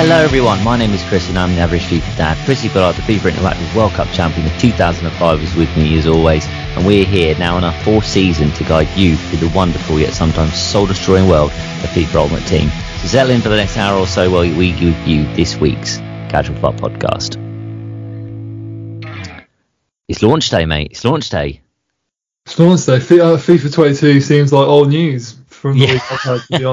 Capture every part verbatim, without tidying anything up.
Hello everyone, my name is Chris and I'm the Average FIFA Dad. Chrissy Ballard, the FIFA Interactive World Cup champion of two thousand five, is with me as always, and we're here now in our fourth season to guide you through the wonderful yet sometimes soul-destroying world of FIFA Ultimate Team. So settle in for the next hour or so while we give you this week's Casual F U T podcast. It's launch day, mate. It's launch day. It's launch day. FIFA twenty-two seems like old news from the Yeah. week I've had, to be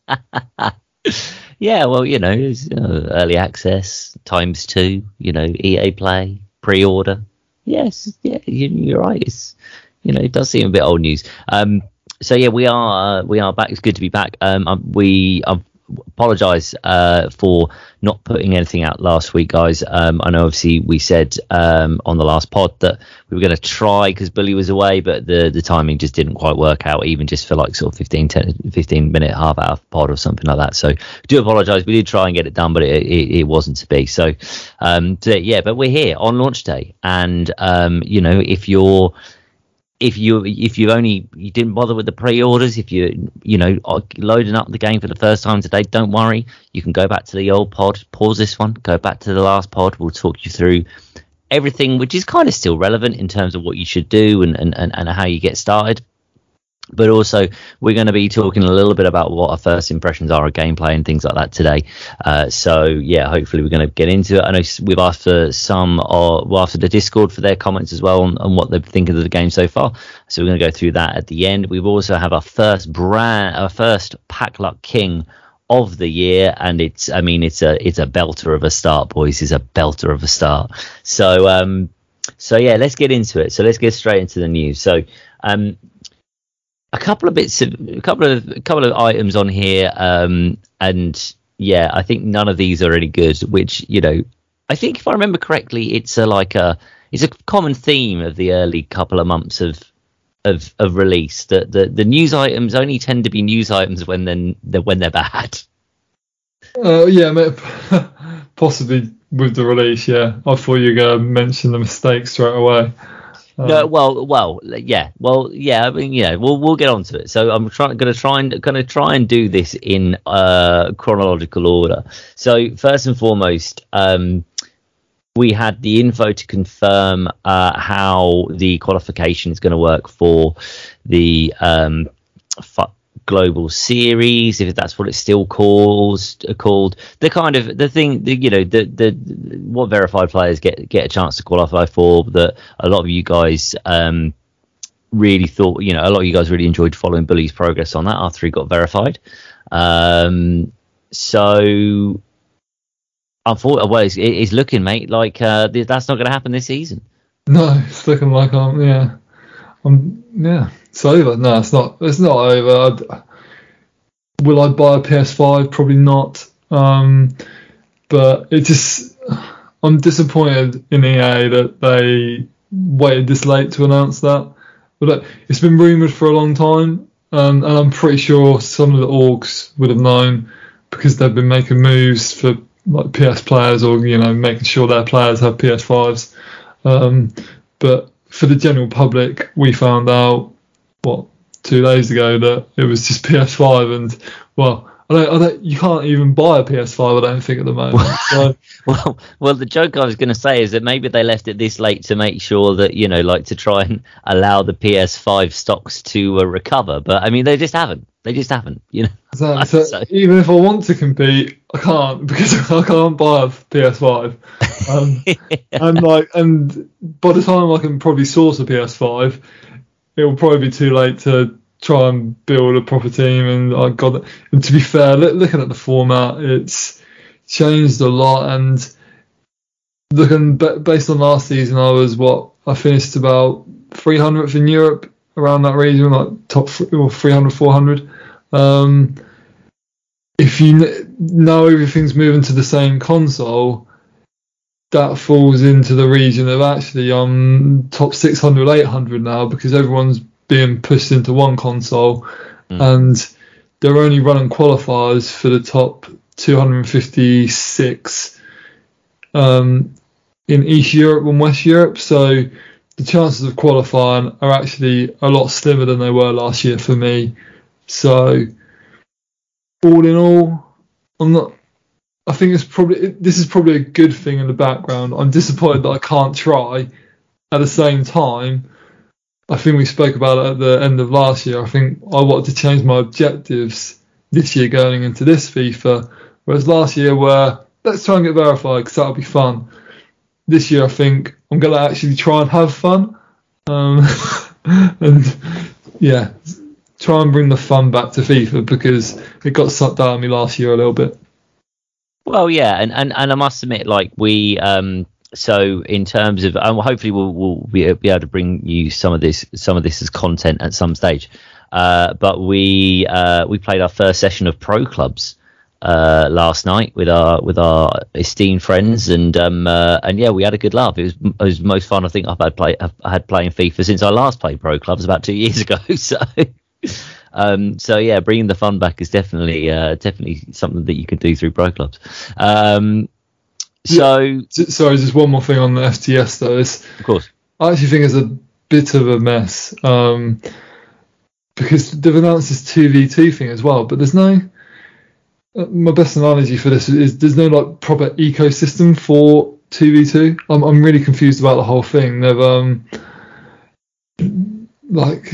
honest. Yeah, well, you know, it's, uh, early access, times two, you know, E A Play, pre-order. Yes, yeah, you, you're right. It's, you know, it does seem a bit old news. Um, so yeah, we are uh, we are back. It's good to be back. Um, um, we I apologise uh, for not putting anything out last week, guys. Um, I know obviously we said um, on the last pod that we were going to try because Billy was away, but the the timing just didn't quite work out, even just for like sort of fifteen, ten, fifteen minute half hour pod or something like that. So I do apologise. We did try and get it done, but it, it, it wasn't to be. So um, so, yeah, but we're here on launch day, and um, you know, if you're If you if you only you didn't bother with the pre-orders, if you you know loading up the game for the first time today, don't worry. You can go back to the old pod, pause this one, go back to the last pod. We'll talk you through everything, which is kind of still relevant in terms of what you should do and and, and, and how you get started. But also, we're going to be talking a little bit about what our first impressions are of gameplay and things like that today. Uh, so, yeah, hopefully we're going to get into it. I know we've asked for some, or well, after the Discord for their comments as well on, on what they think of the game so far. So we're going to go through that at the end. We've also have our first brand, our first Pack Luck King of the year, and it's, I mean, it's a it's a belter of a start, boys. It's a belter of a start. So, um, so yeah, let's get into it. So let's get straight into the news. So, um. A couple of bits, of, a couple of, a couple of items on here, um, and yeah, I think none of these are any good. Which, you know, I think if I remember correctly, it's a like a it's a common theme of the early couple of months of of, of release that the, the news items only tend to be news items when then when they're bad. Uh, yeah, mate, possibly with the release. Yeah, I thought you were going to mention the mistake straight away. Um, No, well, well, yeah, well, yeah. I mean, yeah, we'll we'll get onto it. So I'm trying, going to try and going to try and do this in uh, chronological order. So first and foremost, um, we had the info to confirm uh, how the qualification is going to work for the um, F U T Global Series, if that's what it's still calls called. The kind of the thing, the, you know, the the what verified players get get a chance to qualify for. That a lot of you guys um, really thought, you know, a lot of you guys really enjoyed following Billy's progress on that after he got verified. Um, so, unfortunately, well, it's, it's looking, mate, like uh, that's not going to happen this season. No, it's looking like I'm yeah, I'm yeah. It's over. No, it's not. It's not over. I'd, will I buy a P S five? Probably not. Um, but it just, I'm disappointed in E A that they waited this late to announce that. But look, it's been rumoured for a long time, um, and I'm pretty sure some of the orgs would have known because they've been making moves for like P S players, or you know, making sure their players have P S fives. Um, but for the general public, we found out. What, two days ago that it was just P S five, and well, I don't, I don't, you can't even buy a P S five, I don't think, at the moment. So, well, well, the joke I was going to say is that maybe they left it this late to make sure that, you know, like to try and allow the P S five stocks to uh, recover. But I mean, they just haven't. They just haven't. You know. so, so, so even if I want to compete, I can't because I can't buy a P S five. Um, and like, and by the time I can probably source a P S five. It will probably be too late to try and build a proper team. And I got it. And to be fair, looking at the format, it's changed a lot. And looking based on last season, I was what I finished about three hundredth in Europe, around that region, like top or three hundred, four hundred. Um, if you know everything's moving to the same console, that falls into the region of actually um top six hundred, eight hundred now, because everyone's being pushed into one console. Mm. And they're only running qualifiers for the top two hundred fifty-six um, in East Europe and West Europe. So the chances of qualifying are actually a lot slimmer than they were last year for me. So all in all, I'm not I think it's probably this is probably a good thing in the background. I'm disappointed that I can't try. At the same time, I think we spoke about it at the end of last year. I think I wanted to change my objectives this year going into this FIFA, whereas last year where let's try and get verified because that'll be fun. This year I think I'm going to actually try and have fun, um, and yeah, try and bring the fun back to FIFA because it got sucked out of me last year a little bit. Well, yeah, and, and, and I must admit, like we, um, so in terms of, um, hopefully we'll we'll be, be able to bring you some of this some of this as content at some stage. Uh, but we uh, we played our first session of Pro Clubs uh, last night with our with our esteemed friends, and um, uh, and yeah, we had a good laugh. It was it was the most fun I think I've had play I've had playing FIFA since I last played Pro Clubs about two years ago. So. Um, so yeah, bringing the fun back is definitely uh, definitely something that you can do through Pro Clubs. Um, so yeah. Sorry, just one more thing on the F T S though. It's, of course, I actually think it's a bit of a mess um, because they've announced this two v two thing as well, but there's no. Uh, my best analogy for this is there's no like proper ecosystem for two v two. I'm I'm really confused about the whole thing. They've um like.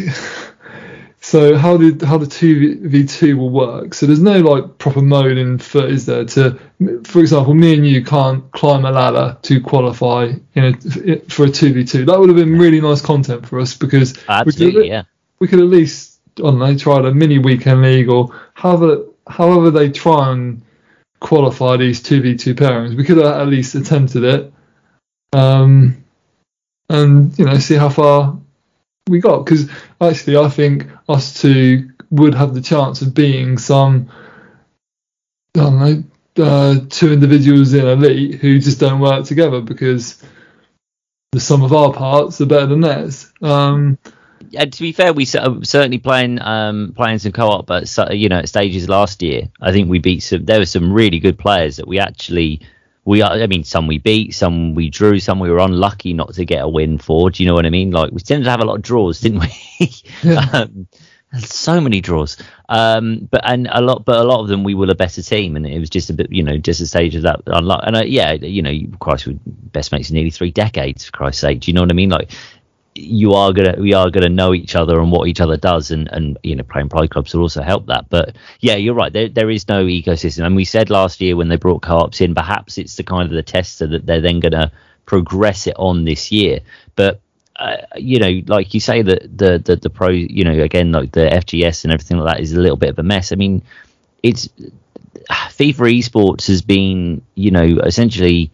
So how did how the two v two will work? So there's no like proper mode in FUT, is there? To, for example, me and you can't climb a ladder to qualify in a, for a two v two. That would have been really nice content for us because absolutely, we could, yeah. We could at least I don't know try a mini weekend league or however however they try and qualify these two v two pairings. We could have at least attempted it, um, and you know see how far we got, because actually I think us two would have the chance of being some I don't know uh, two individuals in Elite who just don't work together because the sum of our parts are better than theirs. Um, yeah, to be fair, we certainly playing um, playing some co-op, but you know at stages last year, I think we beat some. There were some really good players that we actually. We are, I mean, some we beat, some we drew, some we were unlucky not to get a win for. Do you know what I mean? Like we tended to have a lot of draws, didn't we? Yeah. um, so many draws, um, but and a lot, but a lot of them we were a better team, and it was just a bit, you know, just a stage of that unluck. And uh, yeah, you know, Christ, we're best mates for nearly three decades, for Christ's sake. Do you know what I mean? Like you are gonna, we are gonna know each other and what each other does, and and you know, playing pro clubs will also help that. But yeah, you're right. There there is no ecosystem, and we said last year when they brought co-ops in, perhaps it's the kind of the tester that they're then gonna progress it on this year. But uh, you know, like you say, that the, the the pro, you know, again, like the F G S and everything like that is a little bit of a mess. I mean, it's FIFA esports has been, you know, essentially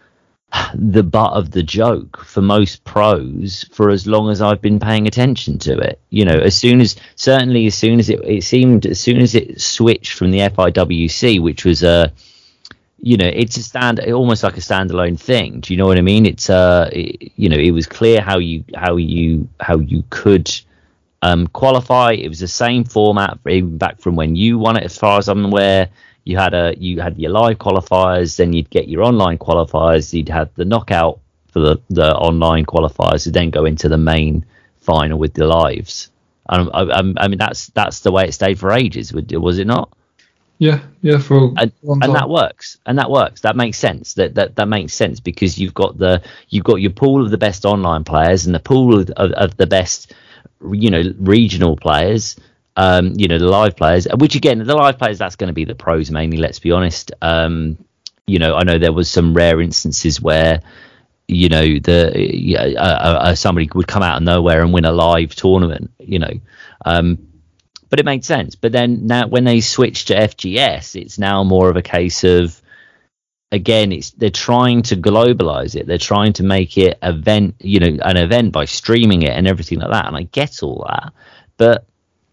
the butt of the joke for most pros for as long as I've been paying attention to it. You know, as soon as certainly as soon as it, it seemed as soon as it switched from the F I W C, which was a, you know, it's a stand almost like a standalone thing. Do you know what I mean? It's uh, it, you know, it was clear how you how you how you could um, qualify. It was the same format even back from when you won it, as far as I'm aware. You had a you had your live qualifiers, then you'd get your online qualifiers. You'd have the knockout for the, the online qualifiers, to then go into the main final with the lives. And I, I, I mean that's that's the way it stayed for ages, was it not? Yeah, yeah, for a and, long time. and that works, and that works. That makes sense. That that that makes sense because you've got the you've got your pool of the best online players and the pool of, of, of the best, you know, regional players. Um, you know, the live players, which again, the live players, that's going to be the pros mainly, let's be honest. Um, you know, I know there was some rare instances where, you know, the yeah, uh, uh, somebody would come out of nowhere and win a live tournament, you know. Um, but it made sense. But then now when they switch to F G S, it's now more of a case of, again, it's they're trying to globalize it. They're trying to make it event, you know, an event by streaming it and everything like that. And I get all that, but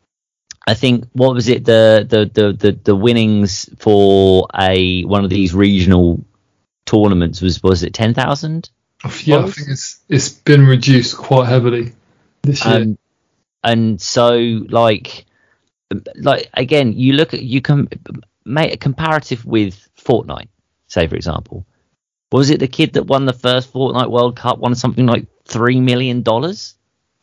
I think what was it the the the the, the winnings for a one of these regional tournaments was was it ten thousand? Yeah, I think it's it's been reduced quite heavily this year. Um, and so like like again, you look at you can make a comparative with Fortnite, say for example. Was it the kid that won the first Fortnite World Cup won something like three million dollars?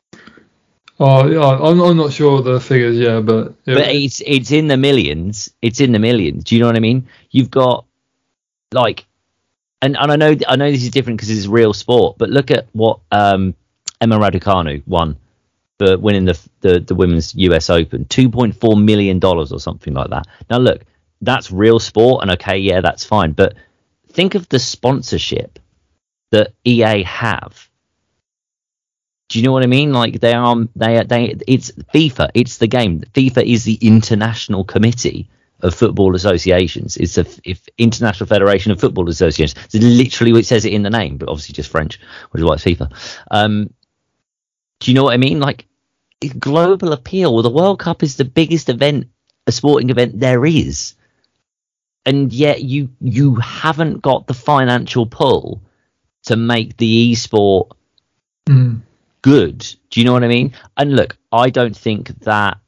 Oh yeah, I'm I'm not sure the figures, yeah, but yeah. But it's it's in the millions. It's in the millions. Do you know what I mean? You've got like, and, and I know I know this is different because it's real sport, but look at what um, Emma Raducanu won for winning the, the the women's U S Open, two point four million dollars or something like that. Now look, that's real sport, and okay, yeah, that's fine, but think of the sponsorship that E A have. Do you know what I mean? Like they are, they they it's FIFA, it's the game. FIFA is the international committee of football associations. It's a if International Federation of Football Associations. It's literally what it says it in the name, but obviously just French, which is why it's FIFA. Um, do you know what I mean? Like global appeal. Well, the World Cup is the biggest event, a sporting event there is, and yet you you haven't got the financial pull to make the esport mm. good. Do you know what I mean? And look, I don't think that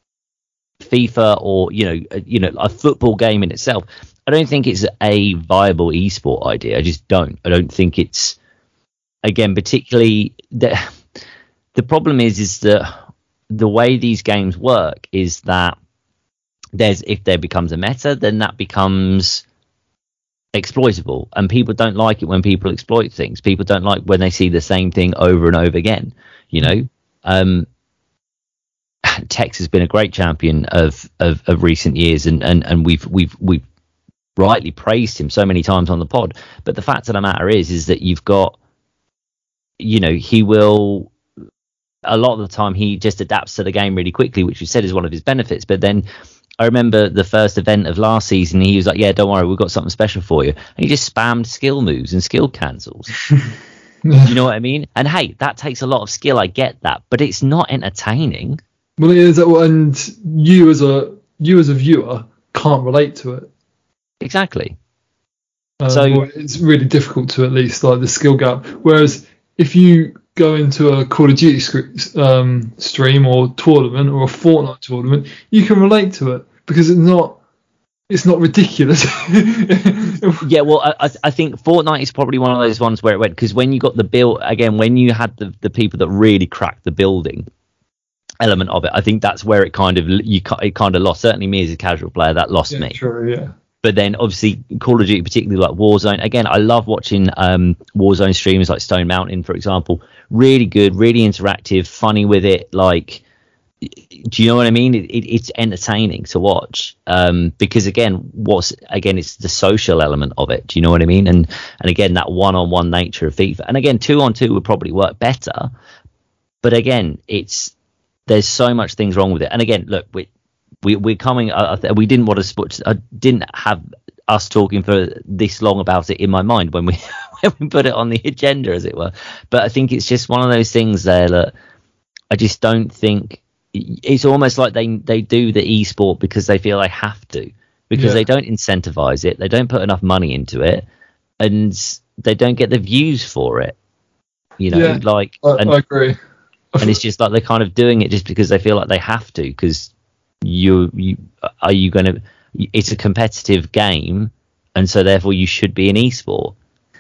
FIFA or you know you know a football game in itself, I don't think it's a viable esport idea. I just don't. I don't think it's, again, particularly the the problem is is that the way these games work is that there's if there becomes a meta, then that becomes exploitable, and people don't like it when people exploit things. People don't like when they see the same thing over and over again. You know, um, Tex has been a great champion of, of, of recent years, and, and, and we've we've we've rightly praised him so many times on the pod. But the fact of the matter is, is that you've got, you know, he will a lot of the time he just adapts to the game really quickly, which you said is one of his benefits. But then I remember the first event of last season, he was like, "Yeah, don't worry, we've got something special for you," and he just spammed skill moves and skill cancels. You know what I mean? And hey, that takes a lot of skill. I get that, but it's not entertaining. Well, it is, and you as a you as a viewer can't relate to it. Exactly. Um, so well, it's really difficult to at least like the skill gap. Whereas if you go into a Call of Duty sc- um, stream or tournament or a Fortnite tournament, you can relate to it because it's not it's not ridiculous. Yeah, well, I, I think Fortnite is probably one of those ones where it went, because when you got the build again, when you had the, the people that really cracked the building element of it, I think that's where it kind of you it kind of lost. Certainly, me as a casual player, that lost yeah, me. True, yeah. But then, obviously, Call of Duty, particularly like Warzone. Again, I love watching um, Warzone streamers like Stone Mountain, for example. Really good, really interactive, funny with it. Like, do you know what I mean? It, it, it's entertaining to watch um, because, again, what's again, it's the social element of it. Do you know what I mean? And and again, that one-on-one nature of FIFA. And again, two-on-two would probably work better. But again, it's there's so much things wrong with it. And again, look, we. We, we're coming. Uh, we didn't want to. I didn't have us talking for this long about it in my mind when we when we put it on the agenda, as it were. But I think it's just one of those things there that I just don't think. It's almost like they they do the esport because they feel they have to, because yeah. they don't incentivize it, they don't put enough money into it, and they don't get the views for it. You know, yeah, like I, and, I agree. And it's just like they're kind of doing it just because they feel like they have to, because. You, you are you going to? It's a competitive game, and so therefore you should be an esport.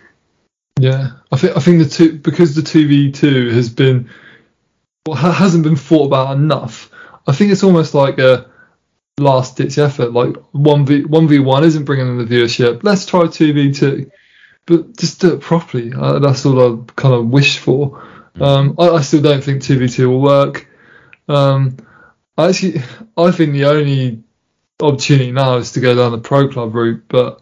Yeah, I think I think the two because the two v two has been well, hasn't been thought about enough. I think it's almost like a last ditch effort. Like one v one v one isn't bringing in the viewership. Let's try two v two, but just do it properly. Uh, that's all I kind of wish for. Um, I, I still don't think two v two will work. Um, Actually, I think the only opportunity now is to go down the pro club route, but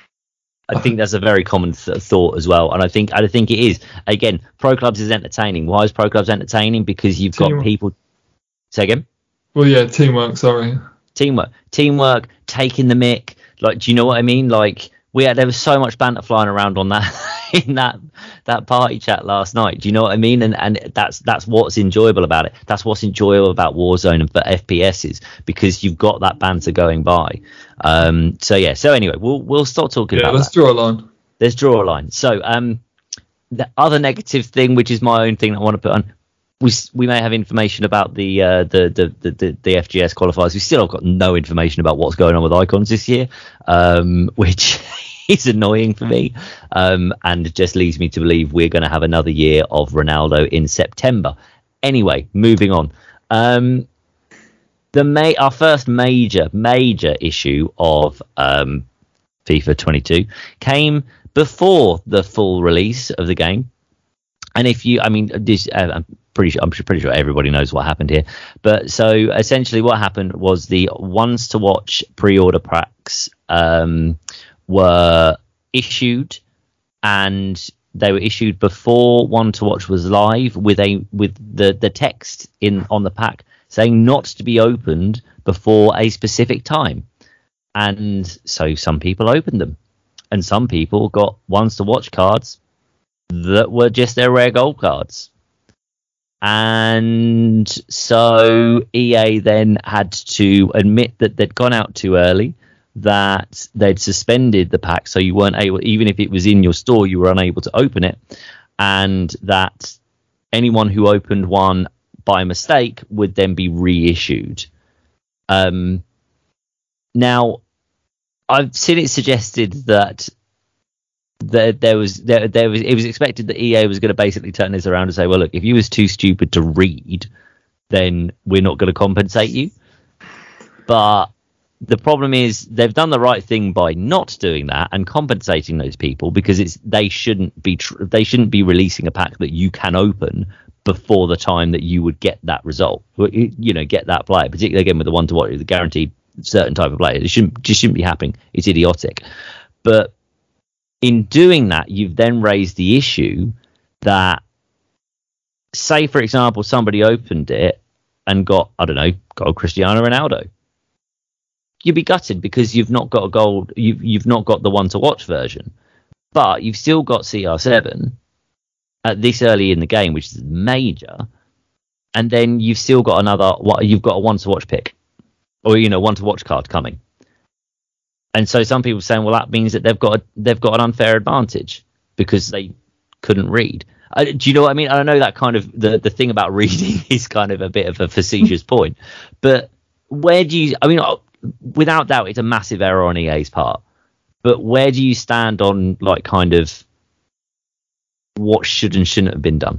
I think that's a very common th- thought as well, and I think I think it is. Again, pro clubs is entertaining. Why is pro clubs entertaining? Because you've teamwork. got people. Say again. Well, yeah, teamwork. Sorry, teamwork, teamwork, taking the mick. Like, do you know what I mean? Like, we had there was so much banter flying around on that in that that party chat last night. Do you know what I mean? And and that's that's what's enjoyable about it. That's what's enjoyable about Warzone and for F P Ss, because you've got that banter going by. Um, so yeah. So anyway, we'll we'll start talking yeah, about. Let's that. draw a line. Let's draw a line. So um, the other negative thing, which is my own thing that I want to put on. We, we may have information about the, uh, the, the, the, the, the F G S qualifiers. We still have got no information about what's going on with Icons this year, um, which is annoying for me, um, and just leads me to believe we're going to have another year of Ronaldo in September. Anyway, moving on. Um, the ma- our first major, major issue of um, FIFA twenty-two, came before the full release of the game. And if you, I mean, this, uh, I'm pretty sure, I'm pretty sure everybody knows what happened here. But so essentially, what happened was the ones to watch pre-order packs um, were issued, and they were issued before One to Watch was live, with a with the the text in on the pack saying not to be opened before a specific time. And so some people opened them, and some people got Ones to Watch cards that were just their rare gold cards. And so E A then had to admit that they'd gone out too early, that they'd suspended the pack, so you weren't able, even if it was in your store, you were unable to open it, and that anyone who opened one by mistake would then be reissued. Um, now, I've seen it suggested that that there was there, there was it was expected that E A was going to basically turn this around and say, well, look, if you was too stupid to read, then we're not going to compensate you. But the problem is they've done the right thing by not doing that and compensating those people, because it's they shouldn't be tr- they shouldn't be releasing a pack that you can open before the time that you would get that result, you know, get that player, particularly again with the One to Watch, the guaranteed certain type of player. It shouldn't just shouldn't be happening. It's idiotic. But in doing that, you've then raised the issue that, say, for example, somebody opened it and got, I don't know, got Cristiano Ronaldo. You'd be gutted because you've not got a gold, you've, you've not got the One to Watch version. But you've still got C R seven at this early in the game, which is major. And then you've still got another, what you've got a One to Watch pick, or, you know, One to Watch card coming. And so some people are saying, well, that means that they've got a, they've got an unfair advantage because they couldn't read. Uh, do you know what I mean? I know that kind of the, the thing about reading is kind of a bit of a facetious point, but where do you? I mean, without doubt, it's a massive error on E A's part. But where do you stand on like kind of what should and shouldn't have been done?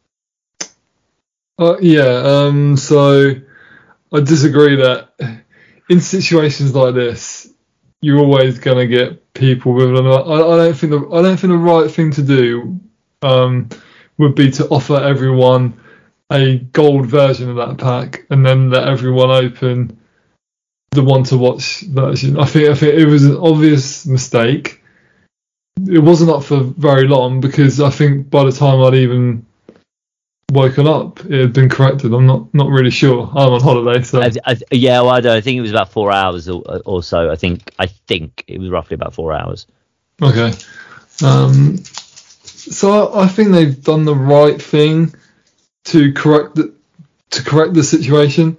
Uh, yeah. Um. So I disagree that in situations like this, you're always going to get people with. I, I don't think the I don't think the right thing to do um, would be to offer everyone a gold version of that pack and then let everyone open the One to Watch version. I think I think it was an obvious mistake. It wasn't up for very long because I think by the time I'd even woken up, it had been corrected. I'm not not really sure. I'm on holiday, so I, I, yeah, well, I, don't, I think it was about four hours or, or so. I think I think it was roughly about four hours. Okay, um, so I, I think they've done the right thing to correct the to correct the situation.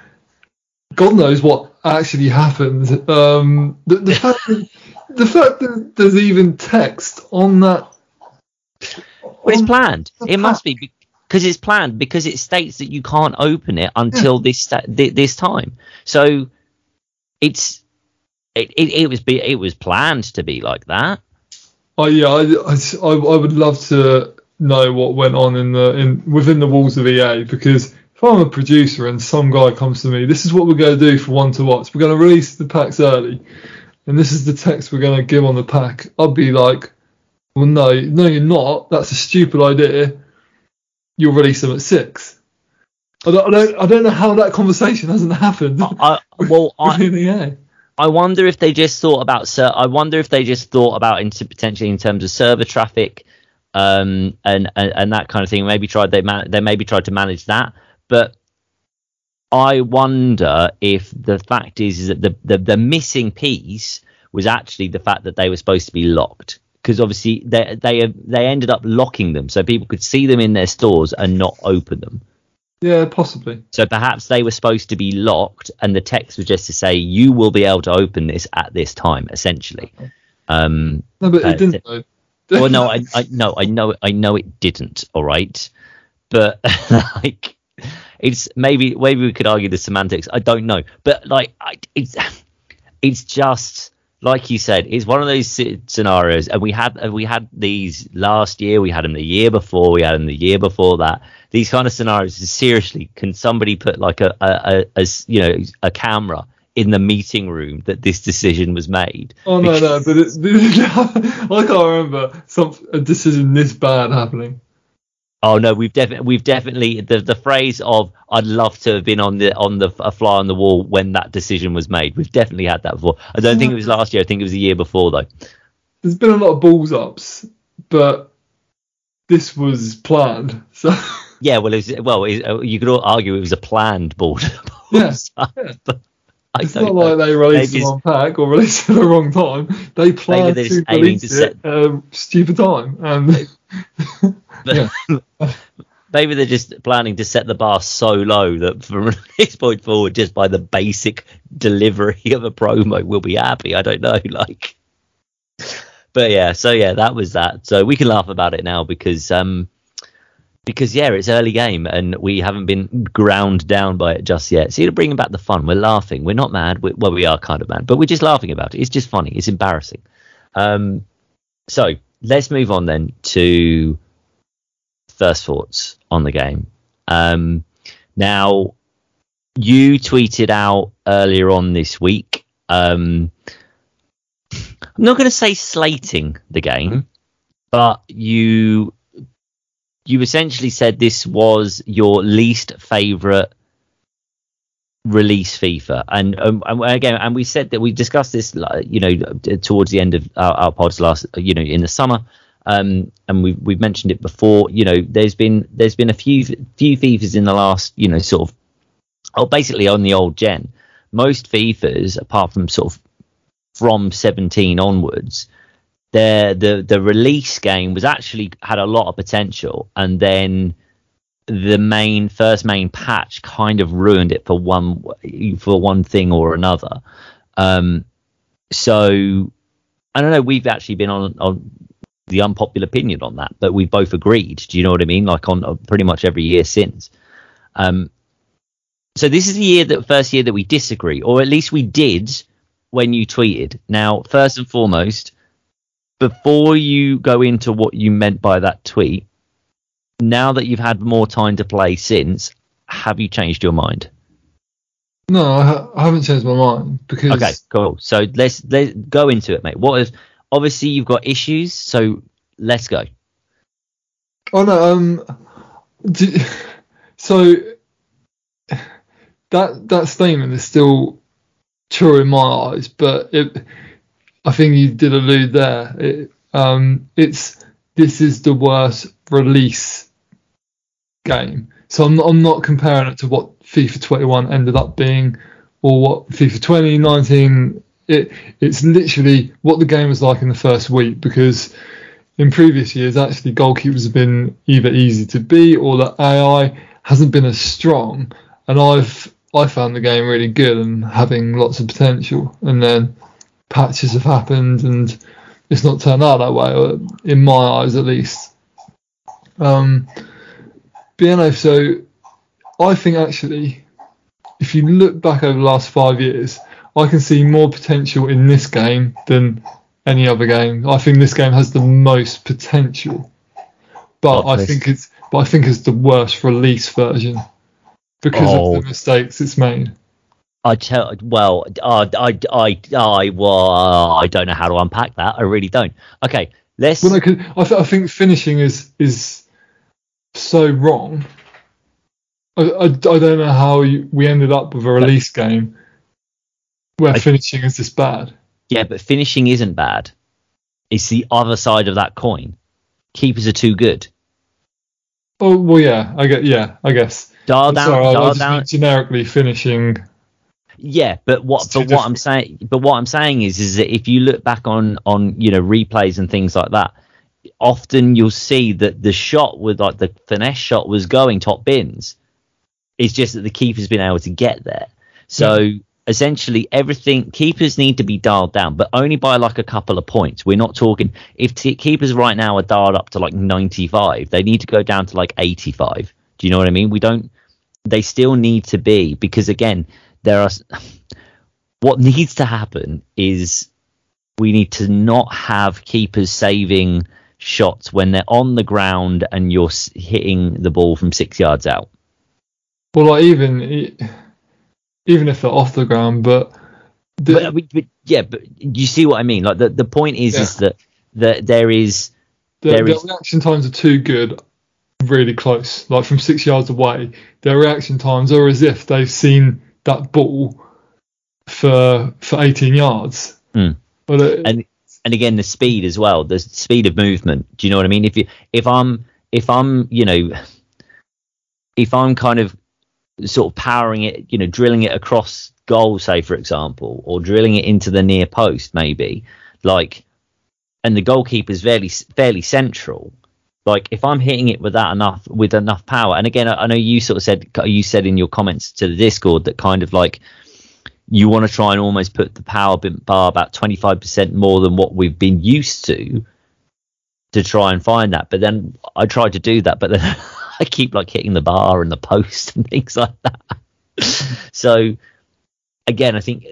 God knows what actually happened. Um, the, the fact that, the fact that there's even text on that. Well, it's planned. It must be. Because it's planned, because it states that you can't open it until yeah. this this time. So it's it, it, it was be, it was planned to be like that. Oh yeah, I, I, I would love to know what went on in the in within the walls of E A, because if I'm a producer and some guy comes to me, this is what we're going to do for One to Watch. We're going to release the packs early, and this is the text we're going to give on the pack. I'd be like, well, no, no, you're not. That's a stupid idea. You'll release them at six. I don't, I don't, I don't know how that conversation hasn't happened. I, well, I, I wonder if they just thought about. I wonder if they just thought about into potentially in terms of server traffic, um, and, and and that kind of thing. Maybe tried they man, they maybe tried to manage that. But I wonder if the fact is, is that the, the the missing piece was actually the fact that they were supposed to be locked. Because obviously they they they ended up locking them so people could see them in their stores and not open them. Yeah, possibly. So perhaps they were supposed to be locked, and the text was just to say you will be able to open this at this time, essentially. Um, no, but it didn't. Uh, well, no, I, I no, I know, I know it didn't. All right, but like, it's maybe maybe we could argue the semantics. I don't know, but like, I, it's it's just. Like you said, it's one of those scenarios, and we had we had these last year, we had them the year before, we had them the year before that. These kind of scenarios, seriously, can somebody put like a, a, a, a you know a camera in the meeting room that this decision was made. Oh no, no, but it, I can't remember some a decision this bad happening. Oh no, we've definitely we've definitely the the phrase of "I'd love to have been on the on the a fly on the wall" when that decision was made. We've definitely had that before. I don't think it was last year. I think it was the year before though. There's been a lot of balls ups, but this was planned. So yeah, well, it was, well, it, you could argue it was a planned board. Yeah, yeah. It's not know. like they released the wrong pack or released it at the wrong time. They planned to release to it at a stupid time. And yeah. Maybe they're just planning to set the bar so low that from this point forward, just by the basic delivery of a promo, we'll be happy. I don't know, like. But yeah, so yeah, that was that. So we can laugh about it now because, um, because yeah, it's early game and we haven't been ground down by it just yet. So you're bringing back the fun. We're laughing. We're not mad. We're, well, we are kind of mad, but we're just laughing about it. It's just funny. It's embarrassing. Um, so let's move on then to first thoughts on the game. Um, now, you tweeted out earlier on this week. Um, I'm not going to say slating the game, but you you essentially said this was your least favourite release FIFA, and, um, and again, and we said that we discussed this, you know, towards the end of our, our pods last, you know, in the summer, um, and we've we've mentioned it before. You know, there's been there's been a few few FIFAs in the last, you know, sort of, oh, basically on the old gen. Most FIFAs, apart from sort of from seventeen onwards, the the the release game was actually had a lot of potential, and then the main first main patch kind of ruined it for one for one thing or another. Um, so I don't know. We've actually been on on the unpopular opinion on that, but we both agreed. Do you know what I mean? Like on uh, pretty much every year since. Um, so this is the year that first year that we disagree, or at least we did when you tweeted. Now, first and foremost, before you go into what you meant by that tweet, now that you've had more time to play since, have you changed your mind? No, I, ha- I haven't changed my mind because. Okay, cool. So let's let's go into it, mate. What is obviously you've got issues, so let's go. Oh no, um, do, so that that statement is still true in my eyes, but it, I think you did allude there. It, um, it's this is the worst release game, so I'm not, I'm not comparing it to what FIFA twenty-one ended up being or what FIFA twenty nineteen. It it's literally what the game was like in the first week, because in previous years actually goalkeepers have been either easy to beat or the A I hasn't been as strong, and I've I found the game really good and having lots of potential, and then patches have happened and it's not turned out that way, in my eyes at least. Um, but you know, so I think actually, if you look back over the last five years, I can see more potential in this game than any other game. I think this game has the most potential, but I think it's but I think it's the worst release version because oh. of the mistakes it's made. I tell well, I I I I well, I don't know how to unpack that. I really don't. Okay, let's. Well, no, 'cause I, th- I think finishing is is so wrong. I, I, I don't know how you, we ended up with a release game where I, finishing is this bad. Yeah, but finishing isn't bad. It's the other side of that coin. Keepers are too good. Oh well, yeah, I get. Yeah, I guess. Dial down. Sorry, dial I just down. mean generically finishing. Yeah, but what? But what I'm saying, but what I'm saying is, is that if you look back on, on you know replays and things like that, often you'll see that the shot with like the finesse shot was going top bins. It's just that the keeper's been able to get there. So yeah. Essentially, everything keepers need to be dialed down, but only by like a couple of points. We're not talking if t- keepers right now are dialed up to like ninety-five, they need to go down to like eighty-five. Do you know what I mean? We don't. They still need to be, because again. There are what needs to happen is we need to not have keepers saving shots when they're on the ground and you're hitting the ball from six yards out. Well, like even even if they're off the ground, but The, but, but, but yeah, but you see what I mean? Like the, the point is Yeah. is that that there is the, there the is reaction times are too good, really close. Like from six yards away, their reaction times are as if they've seen that ball for for eighteen yards. Mm. But it, and and again the speed as well, the speed of movement. Do you know what I mean? If you if I'm if I'm you know if I'm kind of sort of powering it, you know, drilling it across goal, say for example, or drilling it into the near post, maybe, like, and the goalkeeper's fairly fairly central. Like if I'm hitting it with that enough with enough power, and again, I, I know you sort of said you said in your comments to the Discord that kind of like you want to try and almost put the power bar about twenty-five percent more than what we've been used to to try and find that. But then I tried to do that, but then I keep like hitting the bar and the post and things like that. So again, I think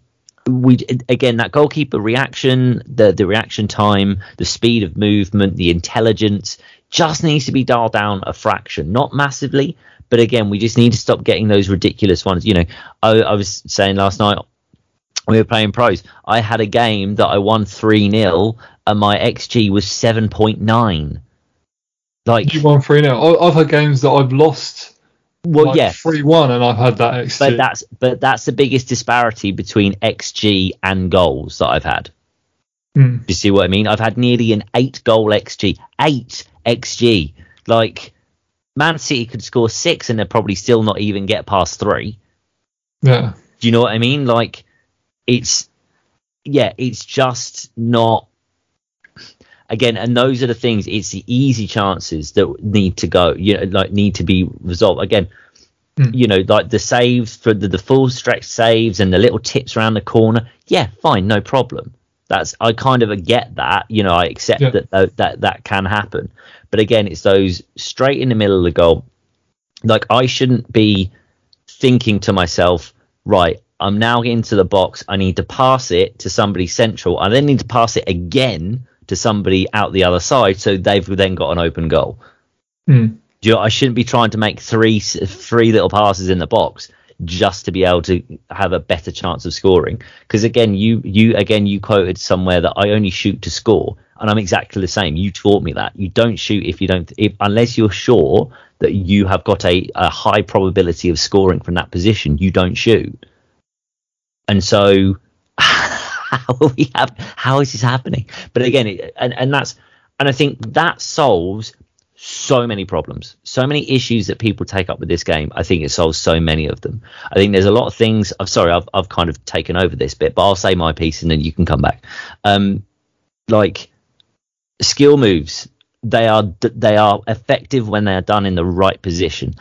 we again that goalkeeper reaction, the the reaction time, the speed of movement, the intelligence just needs to be dialed down a fraction, not massively, but again, we just need to stop getting those ridiculous ones. You know, I, I was saying last night we were playing pros. I had a game that I won three nil and my X G was seven point nine. Like you won three nil. I've had games that I've lost. Well, like yeah, three one, and I've had that X G. But that's but that's the biggest disparity between X G and goals that I've had. Mm. You see what I mean? I've had nearly an eight goal X G, eight X G. Like Man City could score six and they'd probably still not even get past three. Yeah. Do you know what I mean? Like it's yeah, it's just not. Again, and those are the things. It's the easy chances that need to go, you know, like need to be resolved. Again, mm. you know, like the saves for the, the full stretch saves and the little tips around the corner. Yeah, fine, no problem. That's I kind of get that. You know, I accept yeah. that, that that that can happen. But again, it's those straight in the middle of the goal. Like I shouldn't be thinking to myself, right, I'm now into the box. I need to pass it to somebody central. I then need to pass it again to somebody out the other side, so they've then got an open goal. Mm. You know, I shouldn't be trying to make three three little passes in the box just to be able to have a better chance of scoring. Because again, you you again you quoted somewhere that I only shoot to score, and I'm exactly the same. You taught me that you don't shoot if you don't, if, unless you're sure that you have got a, a high probability of scoring from that position. You don't shoot, and so. How are we have how is this happening? But again, it, and and that's and I think that solves so many problems, so many issues that people take up with this game. I think it solves so many of them. I think there's a lot of things. I'm sorry, I've I've kind of taken over this bit, but I'll say my piece and then you can come back. Um, like skill moves, they are they are effective when they are done in the right position.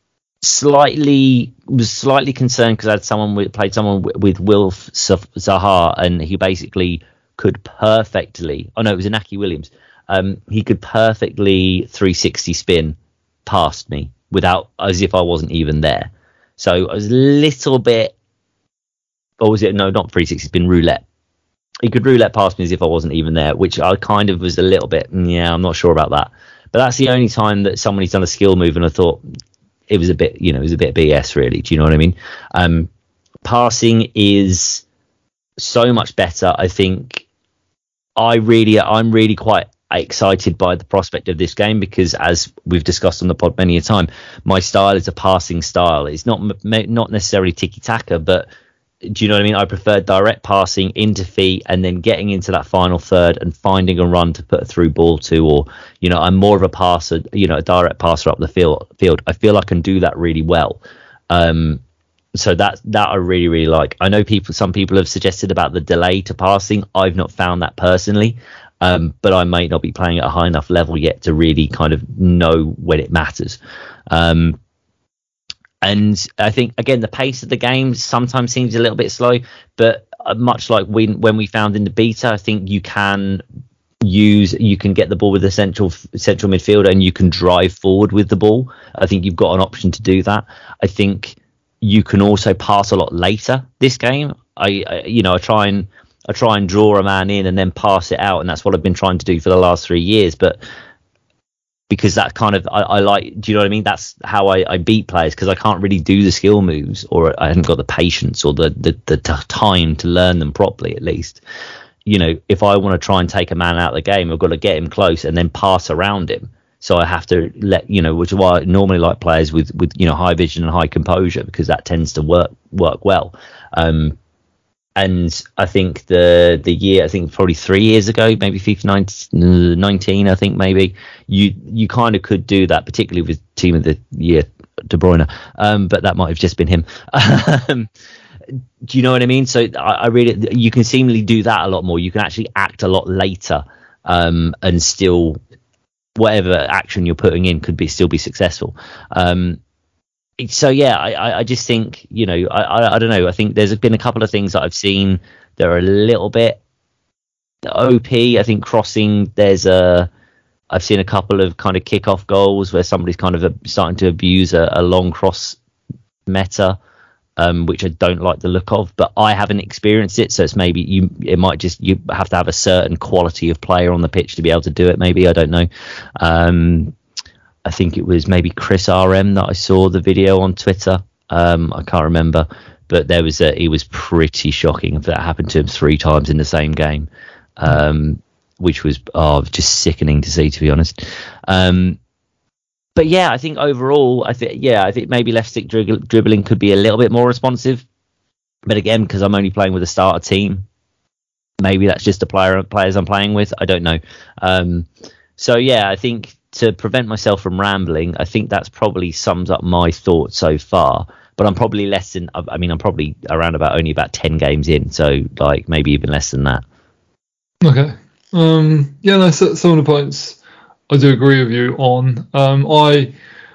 Slightly was slightly concerned because I had someone with, played someone with, with Wilf Zaha, and he basically could perfectly. Oh no, it was Inaki Williams. Um, he could perfectly three sixty spin past me without, as if I wasn't even there. So I was a little bit, or was it no, not three sixty spin, roulette. He could roulette past me as if I wasn't even there, which I kind of was a little bit. Yeah, I'm not sure about that. But that's the only time that somebody's done a skill move, and I thought. It was a bit, you know, it was a bit B S, really. Do you know what I mean? Um, passing is so much better. I think I really, I'm really quite excited by the prospect of this game because, as we've discussed on the pod many a time, my style is a passing style. It's not not necessarily tiki taka, but do you know what I mean? I prefer direct passing into feet and then getting into that final third and finding a run to put a through ball to, or, you know, I'm more of a passer, you know, a direct passer up the field. field. I feel I can do that really well. Um, so that, that I really, really like. I know people, some people have suggested about the delay to passing. I've not found that personally, um, but I may not be playing at a high enough level yet to really kind of know when it matters. Um, And I think, again, the pace of the game sometimes seems a little bit slow, but much like we, when we found in the beta, I think you can use, you can get the ball with the central central midfielder and you can drive forward with the ball. I think you've got an option to do that. I think you can also pass a lot later this game. I, I you know, I try and I try and draw a man in and then pass it out, and that's what I've been trying to do for the last three years. But because that kind of I, I like. Do you know what I mean? That's how I, I beat players, because I can't really do the skill moves, or I haven't got the patience or the the, the t- time to learn them properly. At least, you know, if I want to try and take a man out of the game, I've got to get him close and then pass around him. So I have to let, you know, which is why I normally like players with, with you know, high vision and high composure, because that tends to work work well. Um, and I think the the year, I think probably three years ago, maybe FIFA nineteen, I think maybe, you you kind of could do that, particularly with Team of the Year, De Bruyne. Um, but that might have just been him. um, do you know what I mean? So I, I really, you can seemingly do that a lot more. You can actually act a lot later, um, and still, whatever action you're putting in could be still be successful. Um, so yeah, I, I just think, you know, I, I I don't know. I think there's been a couple of things that I've seen that are a little bit O P. I think crossing, there's a, I've seen a couple of kind of kickoff goals where somebody's kind of starting to abuse a, a long cross meta, um, which I don't like the look of, but I haven't experienced it. So it's maybe you, it might just, you have to have a certain quality of player on the pitch to be able to do it. Maybe, I don't know. Um, I think it was maybe Chris R M that I saw the video on Twitter. Um, I can't remember, but there was a, it was pretty shocking if that happened to him three times in the same game, um, which was oh, just sickening to see, to be honest. Um, But yeah, I think overall, I think yeah, I think maybe left stick dribble, dribbling could be a little bit more responsive. But again, because I'm only playing with a starter team, maybe that's just the player players I'm playing with. I don't know. Um, so yeah, I think to prevent myself from rambling, I think that's probably sums up my thoughts so far. But I'm probably less than. I mean, I'm probably around about only about ten games in, so like maybe even less than that. Okay. Um, yeah, no, so, some of the points I do agree with you on. Um, I,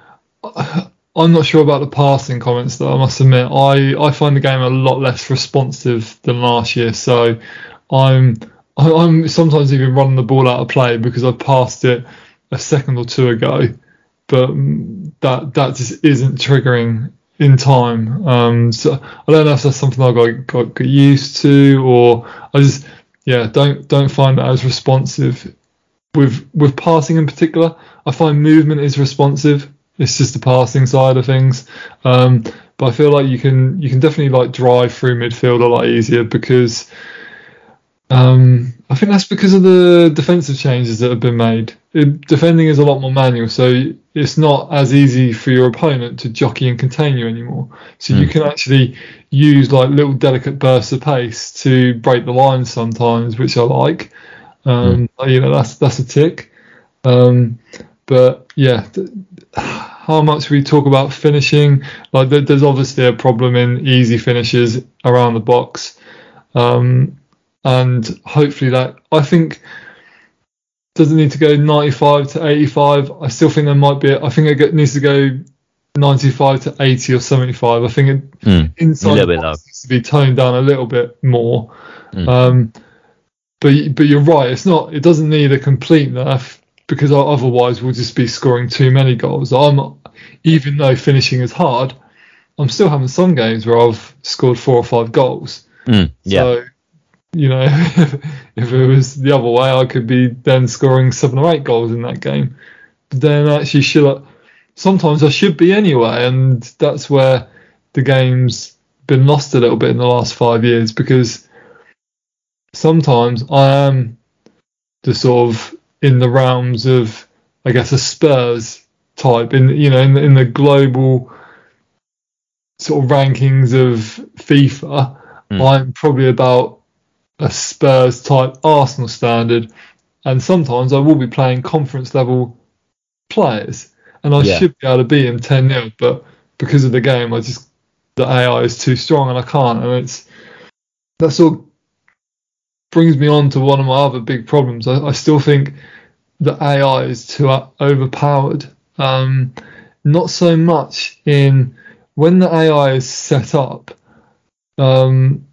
I'm not sure about the passing comments, though, I must admit. I, I find the game a lot less responsive than last year, so I'm I'm sometimes even running the ball out of play because I've passed it a second or two ago, but that that just isn't triggering in time. Um, so I don't know if that's something I got, got got used to, or I just yeah don't don't find that as responsive. With with passing in particular, I find movement is responsive. It's just the passing side of things. Um, but I feel like you can you can definitely like drive through midfield a lot easier because um, I think that's because of the defensive changes that have been made. It, defending is a lot more manual, so it's not as easy for your opponent to jockey and contain you anymore. So mm. you can actually use like little delicate bursts of pace to break the lines sometimes, which I like. Um, mm. You know, that's that's a tick. Um, but yeah, th- how much we talk about finishing, like th- there's obviously a problem in easy finishes around the box, um, and hopefully that, I think, doesn't need to go ninety-five to eighty-five. I still think there might be. I think it needs to go ninety-five to eighty or seventy-five. I think it, mm. inside the box needs to be toned down a little bit more. Mm. Um, But but you're right. It's not. It doesn't need a complete nerf because otherwise we'll just be scoring too many goals. I'm even though finishing is hard, I'm still having some games where I've scored four or five goals. Mm, yeah. So you know, if, if it was the other way, I could be then scoring seven or eight goals in that game. But then actually, should sometimes I should be anyway, and that's where the game's been lost a little bit in the last five years because. Sometimes I am the sort of in the realms of, I guess, a Spurs type in you know in, in the global sort of rankings of FIFA. Mm. I'm probably about a Spurs type Arsenal standard, and sometimes I will be playing conference level players, and I yeah. should be able to beat them ten nil, but because of the game, I just the A I is too strong and I can't, and it's that sort of brings me on to one of my other big problems. I, I still think the A I is too uh, overpowered. Um, not so much in when the A I is set up. Um,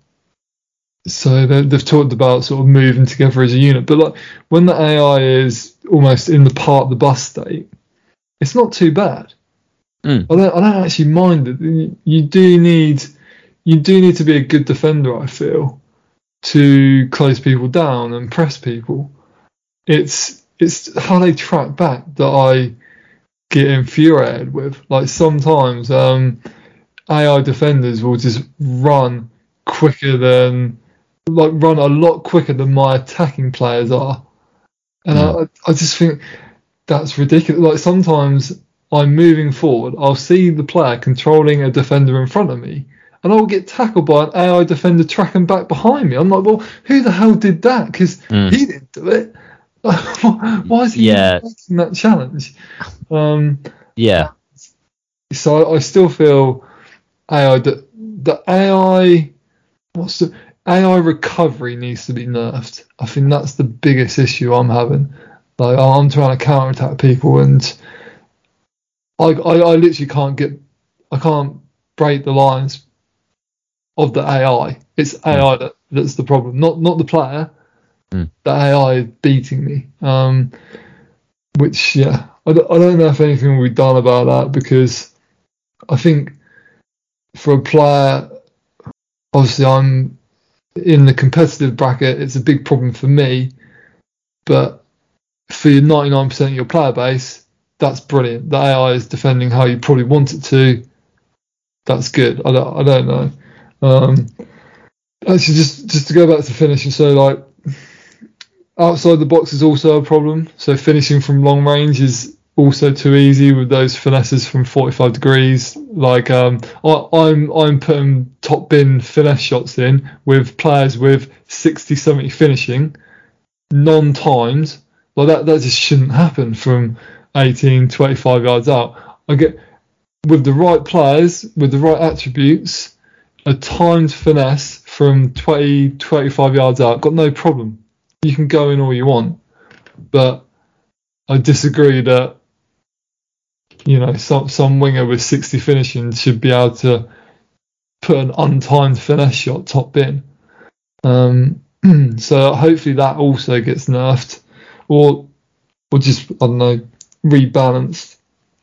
so they, they've talked about sort of moving together as a unit, but like when the A I is almost in the part the bus state, it's not too bad. Mm. I don't. I don't actually mind it. You do need. You do need to be a good defender, I feel, to close people down and press people. It's it's how they track back that I get infuriated with. Like sometimes um, A I defenders will just run quicker than, like run a lot quicker than my attacking players are, and mm. I I just think that's ridiculous. Like sometimes I'm moving forward, I'll see the player controlling a defender in front of me, and I'll get tackled by an A I defender tracking back behind me. I'm like, well, who the hell did that? Because mm. he didn't do it. Why is he yeah. making that challenge? Um, yeah. So I still feel A I the, the A I what's the A I recovery needs to be nerfed. I think that's the biggest issue I'm having. Like I'm trying to counterattack people, and I, I I literally can't get I can't break the lines of the A I. It's A I that, that's the problem, not not the player. Mm. The A I is beating me, um, which yeah, I don't, I don't know if anything will be done about that, because I think for a player, obviously I'm in the competitive bracket, it's a big problem for me, but for your ninety-nine percent of your player base, that's brilliant. The A I is defending how you probably want it to. That's good. I don't, I don't know. Um, actually, just just to go back to finishing, so like. Outside the box is also a problem. So finishing from long range is also too easy with those finesses from forty-five degrees. Like um, I, I'm I'm putting top bin finesse shots in with players with sixty, seventy finishing, non-timed. Like that that just shouldn't happen from eighteen, twenty-five yards out. I get with the right players with the right attributes, a timed finesse from twenty, twenty-five yards out, got no problem. You can go in all you want, but I disagree that, you know, some some winger with sixty finishing should be able to put an untimed finesse shot top bin. Um, so hopefully that also gets nerfed, or or just I don't know, rebalanced.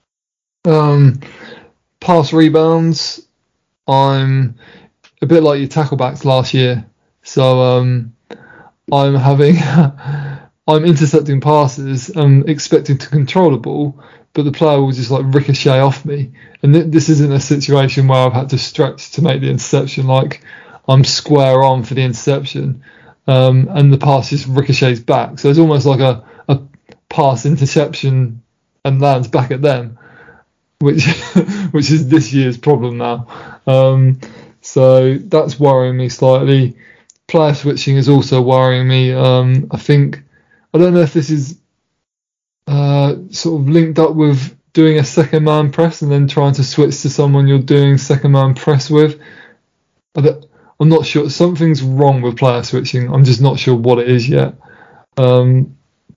Um, pass rebounds, I'm a bit like your tackle backs last year, so um. I'm having, I'm intercepting passes and expecting to control the ball, but the player will just like ricochet off me. And th- this isn't a situation where I've had to stretch to make the interception. Like I'm square on for the interception, um, and the pass just ricochets back. So it's almost like a, a pass interception and lands back at them, which which is this year's problem now. Um, so that's worrying me slightly. Player switching is also worrying me. Um, I think, I don't know if this is uh, sort of linked up with doing a second man press and then trying to switch to someone you're doing second man press with. I don't, I'm not sure. Something's wrong with player switching. I'm just not sure what it is yet. Um,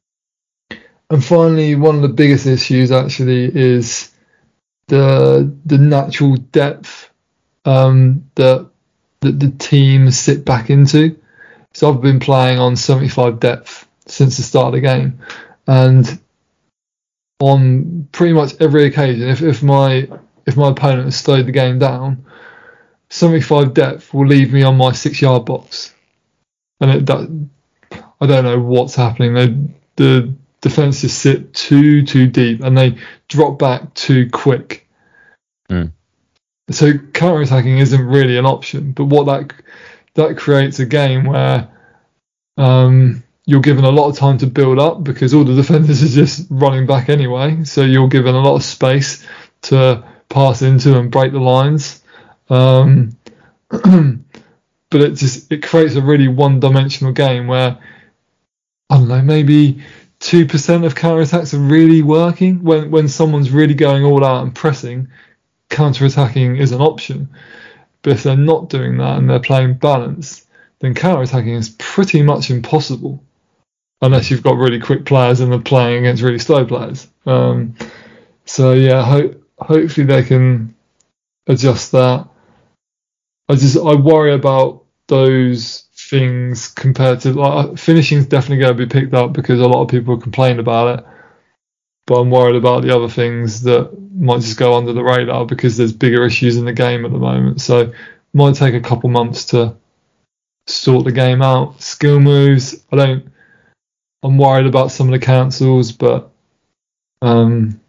and finally, one of the biggest issues actually is the the natural depth um, that that the teams sit back into. So I've been playing on seventy-five depth since the start of the game, and on pretty much every occasion, if, if my if my opponent has slowed the game down, seventy-five depth will leave me on my six yard box, and it, that I don't know what's happening. They, the defense just sit too too deep, and they drop back too quick. Mm. So counter-attacking isn't really an option, but what that that creates a game where um, you're given a lot of time to build up because all the defenders are just running back anyway. So you're given a lot of space to pass into and break the lines. Um, but it just it creates a really one-dimensional game where I don't know, maybe two percent of counter-attacks are really working when when someone's really going all out and pressing. Counter-attacking is an option, but if they're not doing that and they're playing balanced, then counter-attacking is pretty much impossible unless you've got really quick players and they're playing against really slow players. Um, so yeah, ho- hopefully they can adjust that. I just I worry about those things compared to like finishing is definitely going to be picked up because a lot of people complain about it. But I'm worried about the other things that might just go under the radar because there's bigger issues in the game at the moment. So it might take a couple months to sort the game out. Skill moves, I don't. I'm worried about some of the cancels, but um,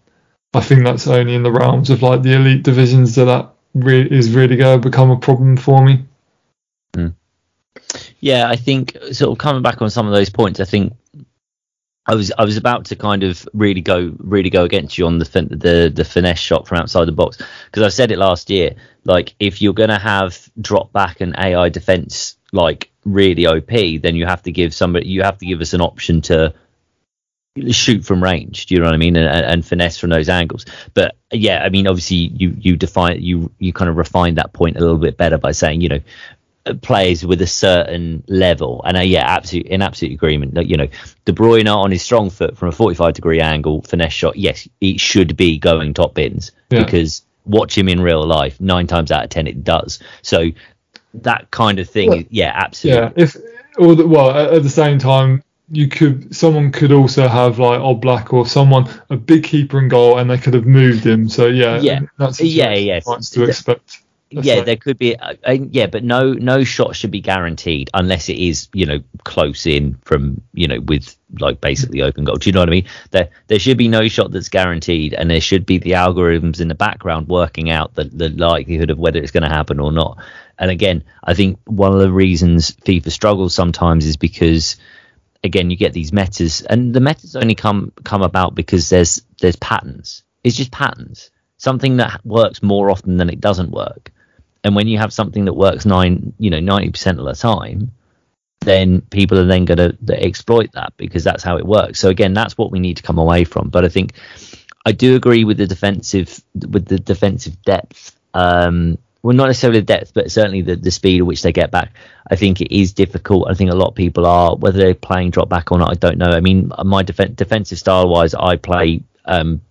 I think that's only in the realms of like the elite divisions that that re- is really going to become a problem for me. Mm. Yeah, I think sort of coming back on some of those points, I think I was I was about to kind of really go really go against you on the fin- the the finesse shot from outside the box, because I said it last year. Like, if you're gonna have drop back and A I defense like really O P, then you have to give somebody you have to give us an option to shoot from range. Do you know what I mean? And, and finesse from those angles. But yeah, I mean, obviously you you define you you kind of refine that point a little bit better by saying, you know, players with a certain level, and uh, yeah, absolutely in absolute agreement. You know, De Bruyne on his strong foot from a forty-five degree angle, finesse shot, yes, it should be going top bins, yeah. Because watch him in real life, nine times out of ten it does. So that kind of thing, well, yeah, absolutely. Yeah, if or the, well, at the same time, you could someone could also have like Oblak or someone a big keeper in goal, and they could have moved him. So yeah, yeah, that's yeah, yes, to expect. Yeah, say. There could be, uh, uh, yeah, but no, no shot should be guaranteed unless it is, you know, close in from, you know, with like basically open goal. Do you know what I mean? There, there should be no shot that's guaranteed, and there should be the algorithms in the background working out the, the likelihood of whether it's going to happen or not. And again, I think one of the reasons FIFA struggles sometimes is because, again, you get these metas, and the metas only come come about because there's there's patterns. It's just patterns. Something that works more often than it doesn't work. And when you have something that works nine, you know, ninety percent of the time, then people are then going to exploit that because that's how it works. So again, that's what we need to come away from. But I think I do agree with the defensive, with the defensive depth. Um, well, not necessarily the depth, but certainly the, the speed at which they get back. I think it is difficult. I think a lot of people are, whether they're playing drop back or not, I don't know. I mean, my def- defensive style wise, I play um,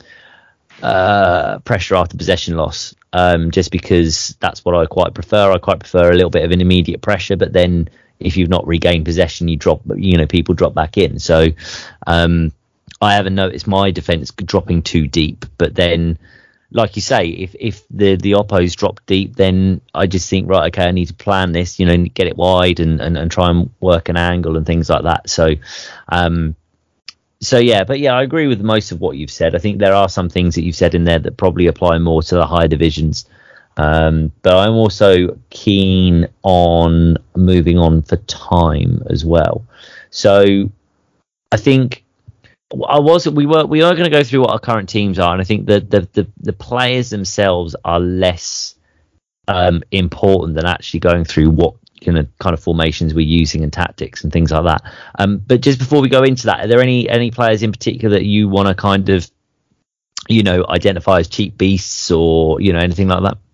uh, pressure after possession loss. Um, just because that's what I quite prefer. I quite prefer a little bit of an immediate pressure, but then if you've not regained possession, you drop, you know, people drop back in. So um, I haven't noticed my defence dropping too deep. But then, like you say, if if the the oppos drop deep, then I just think, right, okay, I need to plan this, you know, get it wide and, and, and try and work an angle and things like that. So um, So yeah, but yeah, I agree with most of what you've said. I think there are some things that you've said in there that probably apply more to the higher divisions. Um, but I'm also keen on moving on for time as well. So I think I was we were we are going to go through what our current teams are, and I think that the the, the players themselves are less um, important than actually going through what kind of kind of formations we're using and tactics and things like that. Um, but just before we go into that, are there any any players in particular that you want to kind of, you know, identify as cheap beasts or, you know, anything like that?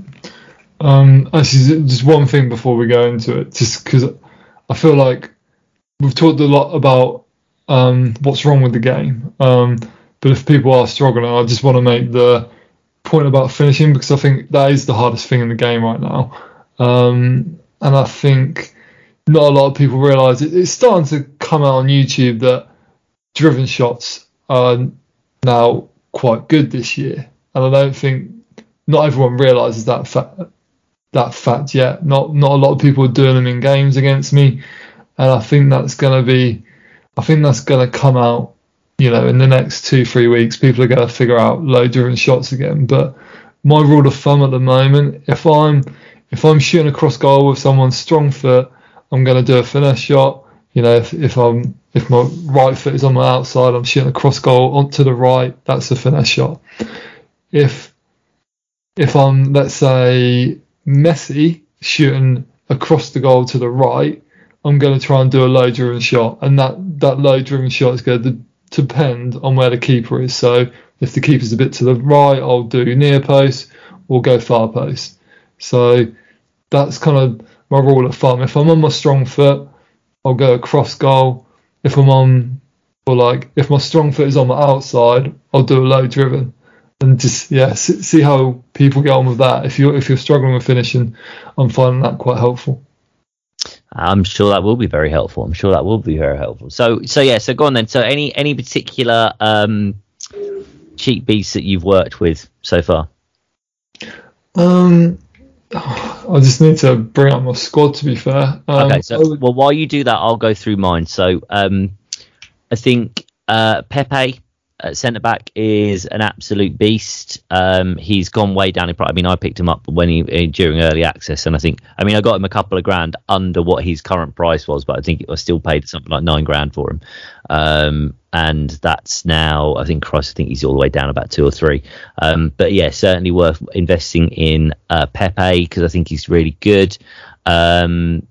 Um, actually, just one thing before we go into it, just because I feel like we've talked a lot about um, what's wrong with the game. Um, but if people are struggling, I just want to make the point about finishing, because I think that is the hardest thing in the game right now. Um, And I think not a lot of people realise it, it's starting to come out on YouTube that driven shots are now quite good this year. And I don't think not everyone realises that fact, that fact yet. Not not a lot of people are doing them in games against me. And I think that's going to be, I think that's going to come out, you know, in the next two, three weeks. People are going to figure out low driven shots again. But my rule of thumb at the moment, if I'm If I'm shooting across goal with someone's strong foot, I'm going to do a finesse shot. You know, if, if I'm if my right foot is on my outside, I'm shooting across goal onto the right. That's a finesse shot. If if I'm, let's say, Messi shooting across the goal to the right, I'm going to try and do a low driven shot, and that that low driven shot is going to depend on where the keeper is. So if the keeper's a bit to the right, I'll do near post or go far post. So that's kind of my rule of thumb. If I'm on my strong foot, I'll go across goal. If I'm on, or like, if my strong foot is on my outside, I'll do a low driven. And just, yeah, see how people get on with that. If you're, if you're struggling with finishing, I'm finding that quite helpful. I'm sure that will be very helpful. I'm sure that will be very helpful. So, so yeah, so go on then. So any, any particular um, cheat beasts that you've worked with so far? Um, I just need to bring up my squad, to be fair. Um, okay, so would... well, while you do that, I'll go through mine. So um, I think uh, Pepe Uh, centre back is an absolute beast. Um, he's gone way down in price. I mean, I picked him up when he during early access, and I think, I mean, I got him a couple of grand under what his current price was, but I think I still paid something like nine grand for him. Um, and that's now, I think, Christ, I think he's all the way down about two or three. Um, but yeah, certainly worth investing in uh, Pepe because I think he's really good. Um,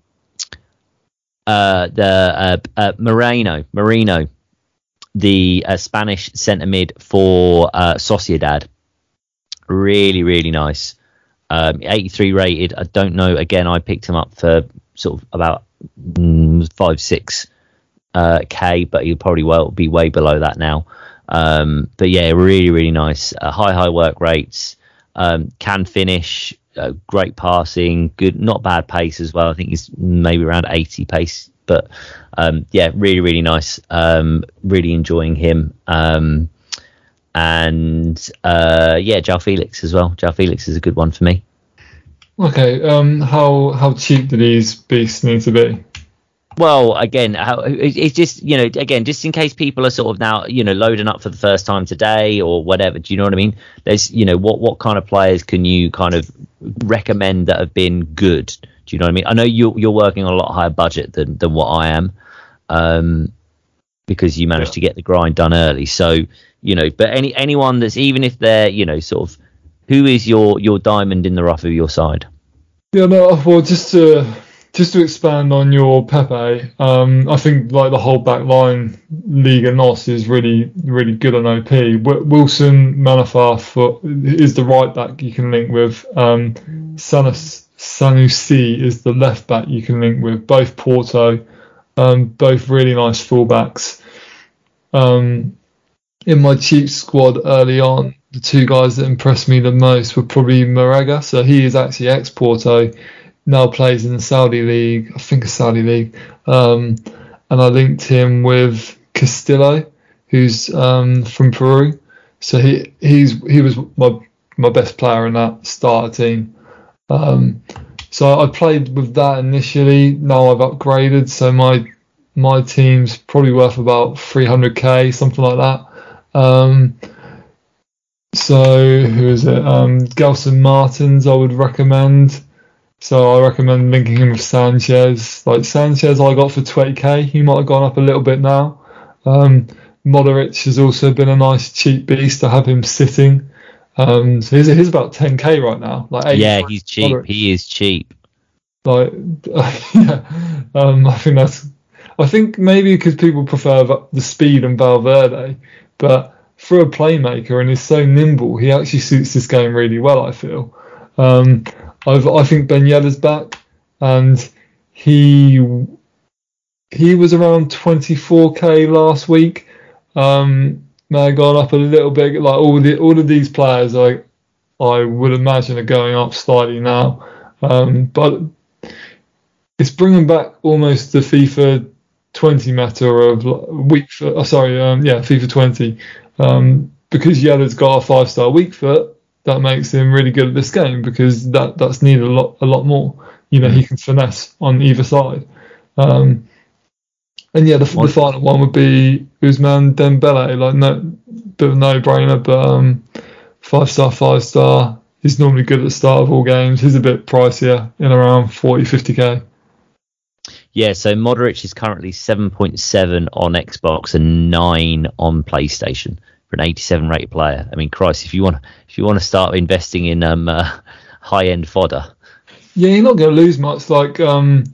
uh, the uh, uh, Moreno, Marino. the uh, Spanish centre mid for uh, Sociedad. Really, really nice. Um, eighty-three rated. I don't know. Again, I picked him up for sort of about mm, five, six uh, K, but he'll probably well be way below that now. Um, but yeah, really, really nice. Uh, high, high work rates. Um, can finish. Uh, great passing. Good, not bad pace as well. I think he's maybe around eighty pace. But um, yeah, really, really nice. Um, really enjoying him. Um, and uh, yeah, João Felix as well. João Felix is a good one for me. Okay, um, how how cheap do these beasts need to be? Well, again, how, it's just, you know, again, just in case people are sort of now, you know, loading up for the first time today or whatever. Do you know what I mean? There's, you know, what what kind of players can you kind of recommend that have been good? Do you know what I mean? I know you're you're working on a lot higher budget than than what I am, um, because you managed yeah. to get the grind done early. So, you know, but any anyone that's, even if they're, you know, sort of, who is your your diamond in the rough of your side? Yeah, no, well, just to just to expand on your Pepe, um, I think like the whole back line, Liga N O S is really really good on O P. W- Wilson Manafar for, is the right back you can link with. Um, Sanus. Sanusi is the left back you can link with. Both Porto, um, both really nice fullbacks. Um, in my cheap squad early on, the two guys that impressed me the most were probably Marega. So he is actually ex-Porto, now plays in the Saudi League, I think a Saudi League. Um, and I linked him with Castillo, who's um, from Peru. So he he's he was my my best player in that starter team. Um, so I played with that initially. Now I've upgraded, so my my team's probably worth about three hundred k, something like that. Um, so who is it? Um, Gelson Martins, I would recommend. So I recommend linking him with Sanchez. Like Sanchez, I got for twenty k. He might have gone up a little bit now. Um, Modric has also been a nice cheap beast to have him sitting. Um, so he's, he's about ten k right now. Like yeah, he's cheap. Moderate. He is cheap. Like, uh, yeah, um, I think that's. I think maybe because people prefer the speed and Valverde, but for a playmaker and he's so nimble, he actually suits this game really well. I feel. Um, I've, I think Ben Yedder's back, and he he was around twenty-four k last week. Um, May have gone up a little bit. Like all the all of these players, I I would imagine are going up slightly now, um, but it's bringing back almost the FIFA twenty meta of weak foot. Oh, sorry, um, yeah, FIFA twenty, um, because Yedder's got a five star weak foot. That makes him really good at this game because that, that's needed a lot a lot more. You know, he can finesse on either side. Um, And yeah, the, the final one would be Ousmane Dembele. Like, no, bit of a no-brainer, but um, five star, five star. He's normally good at the start of all games. He's a bit pricier, in around forty, fifty k. Yeah, so Modric is currently seven point seven on Xbox and nine on PlayStation for an eighty-seven rated player. I mean, Christ, if you want, if you want to start investing in um uh, high-end fodder, yeah, you're not going to lose much. Like um.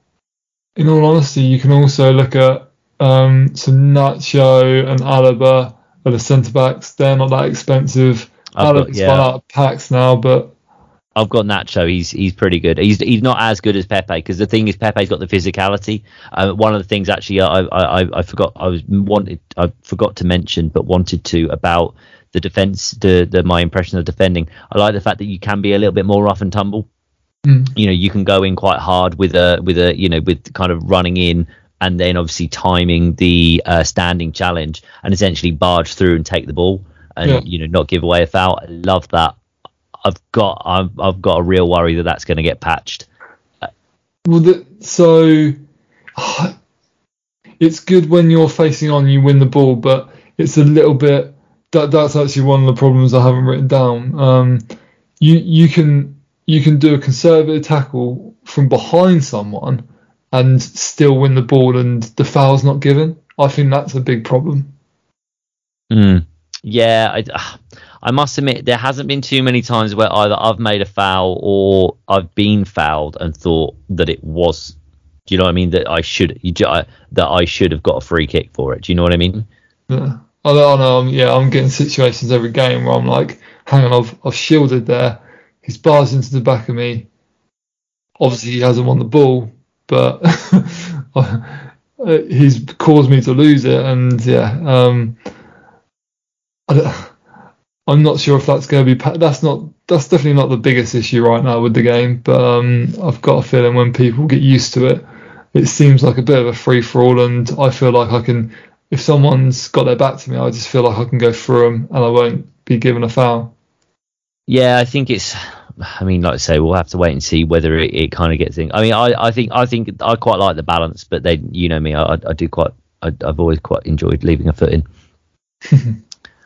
In all honesty, you can also look at um, some Nacho and Alaba are the centre backs. They're not that expensive. Alaba's yeah. gone out of packs now, but I've got Nacho. He's he's pretty good. He's he's not as good as Pepe because the thing is Pepe's got the physicality. Uh, one of the things actually I, I I forgot I was wanted I forgot to mention but wanted to about the defence the the my impression of defending. I like the fact that you can be a little bit more rough and tumble. Mm. You know, you can go in quite hard with a with a you know with kind of running in and then obviously timing the uh, standing challenge and essentially barge through and take the ball and yeah. you know not give away a foul. I love that. I've got I've, I've got a real worry that that's going to get patched. Well, the, so uh, it's good when you're facing on, you win the ball, but it's a little bit. That that's actually one of the problems I haven't written down. Um, you you can you can do a conservative tackle from behind someone and still win the ball, and the foul's not given. I think that's a big problem. Mm. Yeah, I, I must admit there hasn't been too many times where either I've made a foul or I've been fouled and thought that it was. Do you know what I mean? That I should you, I, that I should have got a free kick for it. Do you know what I mean? Yeah. I don't know. Yeah, I'm getting situations every game where I'm like, hang on, I've I've shielded there. He's bars into the back of me. Obviously, he hasn't won the ball, but he's caused me to lose it. And yeah, um, I don't, I'm not sure if that's going to be. That's not. That's definitely not the biggest issue right now with the game. But um, I've got a feeling when people get used to it, it seems like a bit of a free for all, and I feel like I can. If someone's got their back to me, I just feel like I can go through them and I won't be given a foul. Yeah, I think it's. I mean, like I say, we'll have to wait and see whether it, it kind of gets things. I mean, I, I think I think I quite like the balance, but then you know me, I, I do quite. I, I've always quite enjoyed leaving a foot in.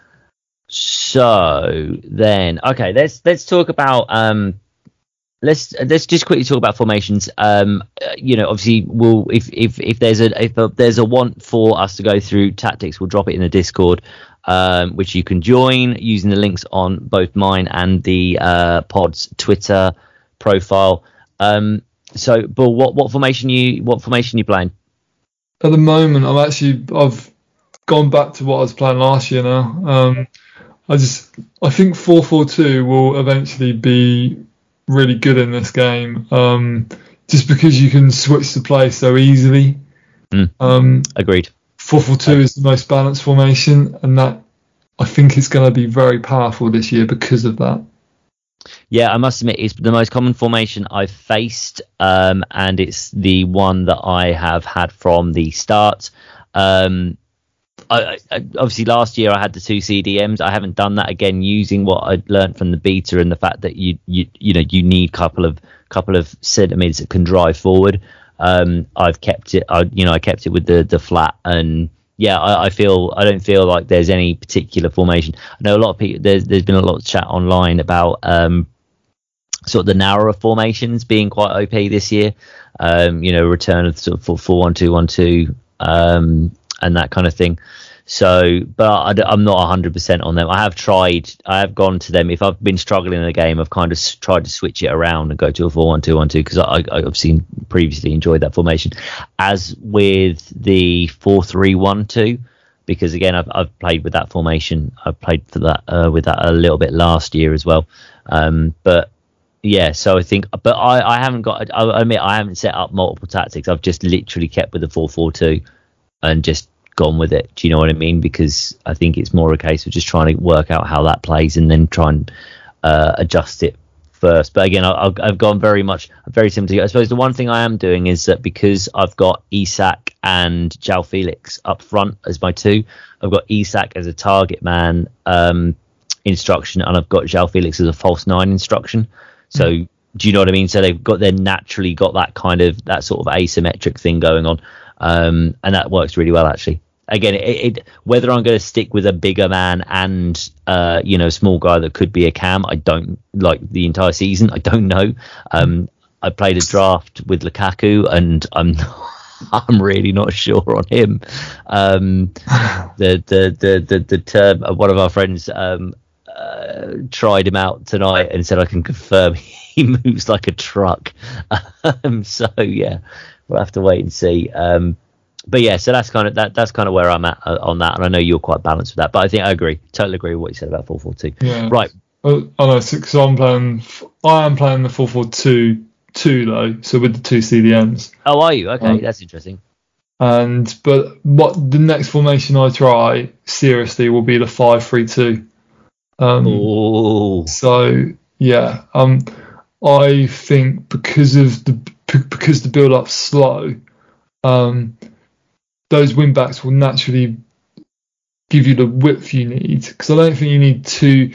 So then, okay, let's let's talk about um, let's let's just quickly talk about formations. Um, you know, obviously, we'll if if if there's a if a, there's a want for us to go through tactics, we'll drop it in the Discord, um, which you can join using the links on both mine and the uh, pod's Twitter profile. Um, so, Bull, what what formation you what formation you playing? At the moment, I'm actually I've gone back to what I was playing last year now. Um, I just I think four four two will eventually be really good in this game, um, just because you can switch the play so easily. Mm. Um, Agreed. four four two is the most balanced formation, and that I think is going to be very powerful this year because of that. Yeah, I must admit, it's the most common formation I've faced, um, and it's the one that I have had from the start. Um, I, I, obviously, last year I had the two C D Ms. I haven't done that again, using what I'd learned from the beta and the fact that you you you know you need couple of couple of centimeters that can drive forward. Um, I've kept it. I, you know, I kept it with the the flat, and yeah, I, I feel I don't feel like there's any particular formation. I know a lot of people. There's there's been a lot of chat online about um, sort of the narrower formations being quite O P this year. Um, you know, return of sort of four one two one two. Um, and that kind of thing. So, but I, I'm not one hundred percent on them. I have tried, I have gone to them. If I've been struggling in a game, I've kind of s- tried to switch it around and go to a four one two one two because I, I, I've seen previously enjoyed that formation. As with the four three one two, because again, I've, I've played with that formation. I've played for that uh, with that a little bit last year as well. Um, but yeah, so I think, but I, I haven't got, I admit I haven't set up multiple tactics. I've just literally kept with the four four two and just gone with it. Do you know what I mean? Because I think it's more a case of just trying to work out how that plays and then try and uh, adjust it first. But again, I, I've gone very much very similar. I suppose the one thing I am doing is that because I've got Isak and João Felix up front as my two, I've got Isak as a target man um, instruction, and I've got João Felix as a false nine instruction. So mm. do you know what I mean? So they've got, they're naturally got that kind of, that sort of asymmetric thing going on. Um, and that works really well, actually. Again, it, it, whether I'm going to stick with a bigger man and, uh, you know, small guy that could be a cam, I don't, like the entire season, I don't know. Um, I played a draft with Lukaku and I'm I'm really not sure on him. Um, the, the, the, the, the term, one of our friends um, uh, tried him out tonight and said, I can confirm he moves like a truck. Um, so, yeah. We'll have to wait and see. Um, but yeah, so that's kind of that. That's kind of where I'm at uh, on that, and I know you're quite balanced with that. But I think I agree, totally agree with what you said about four four two. Yeah. Right. Oh, I know. So, so I'm playing. I am playing the four four two two though. So with the two C D Ms. Oh, are you? Okay, um, that's interesting. And but what the next formation I try seriously will be the five three two. Um, oh. So yeah, um, I think because of the because the build up's slow, um, those wing backs will naturally give you the width you need. Because I don't think you need two.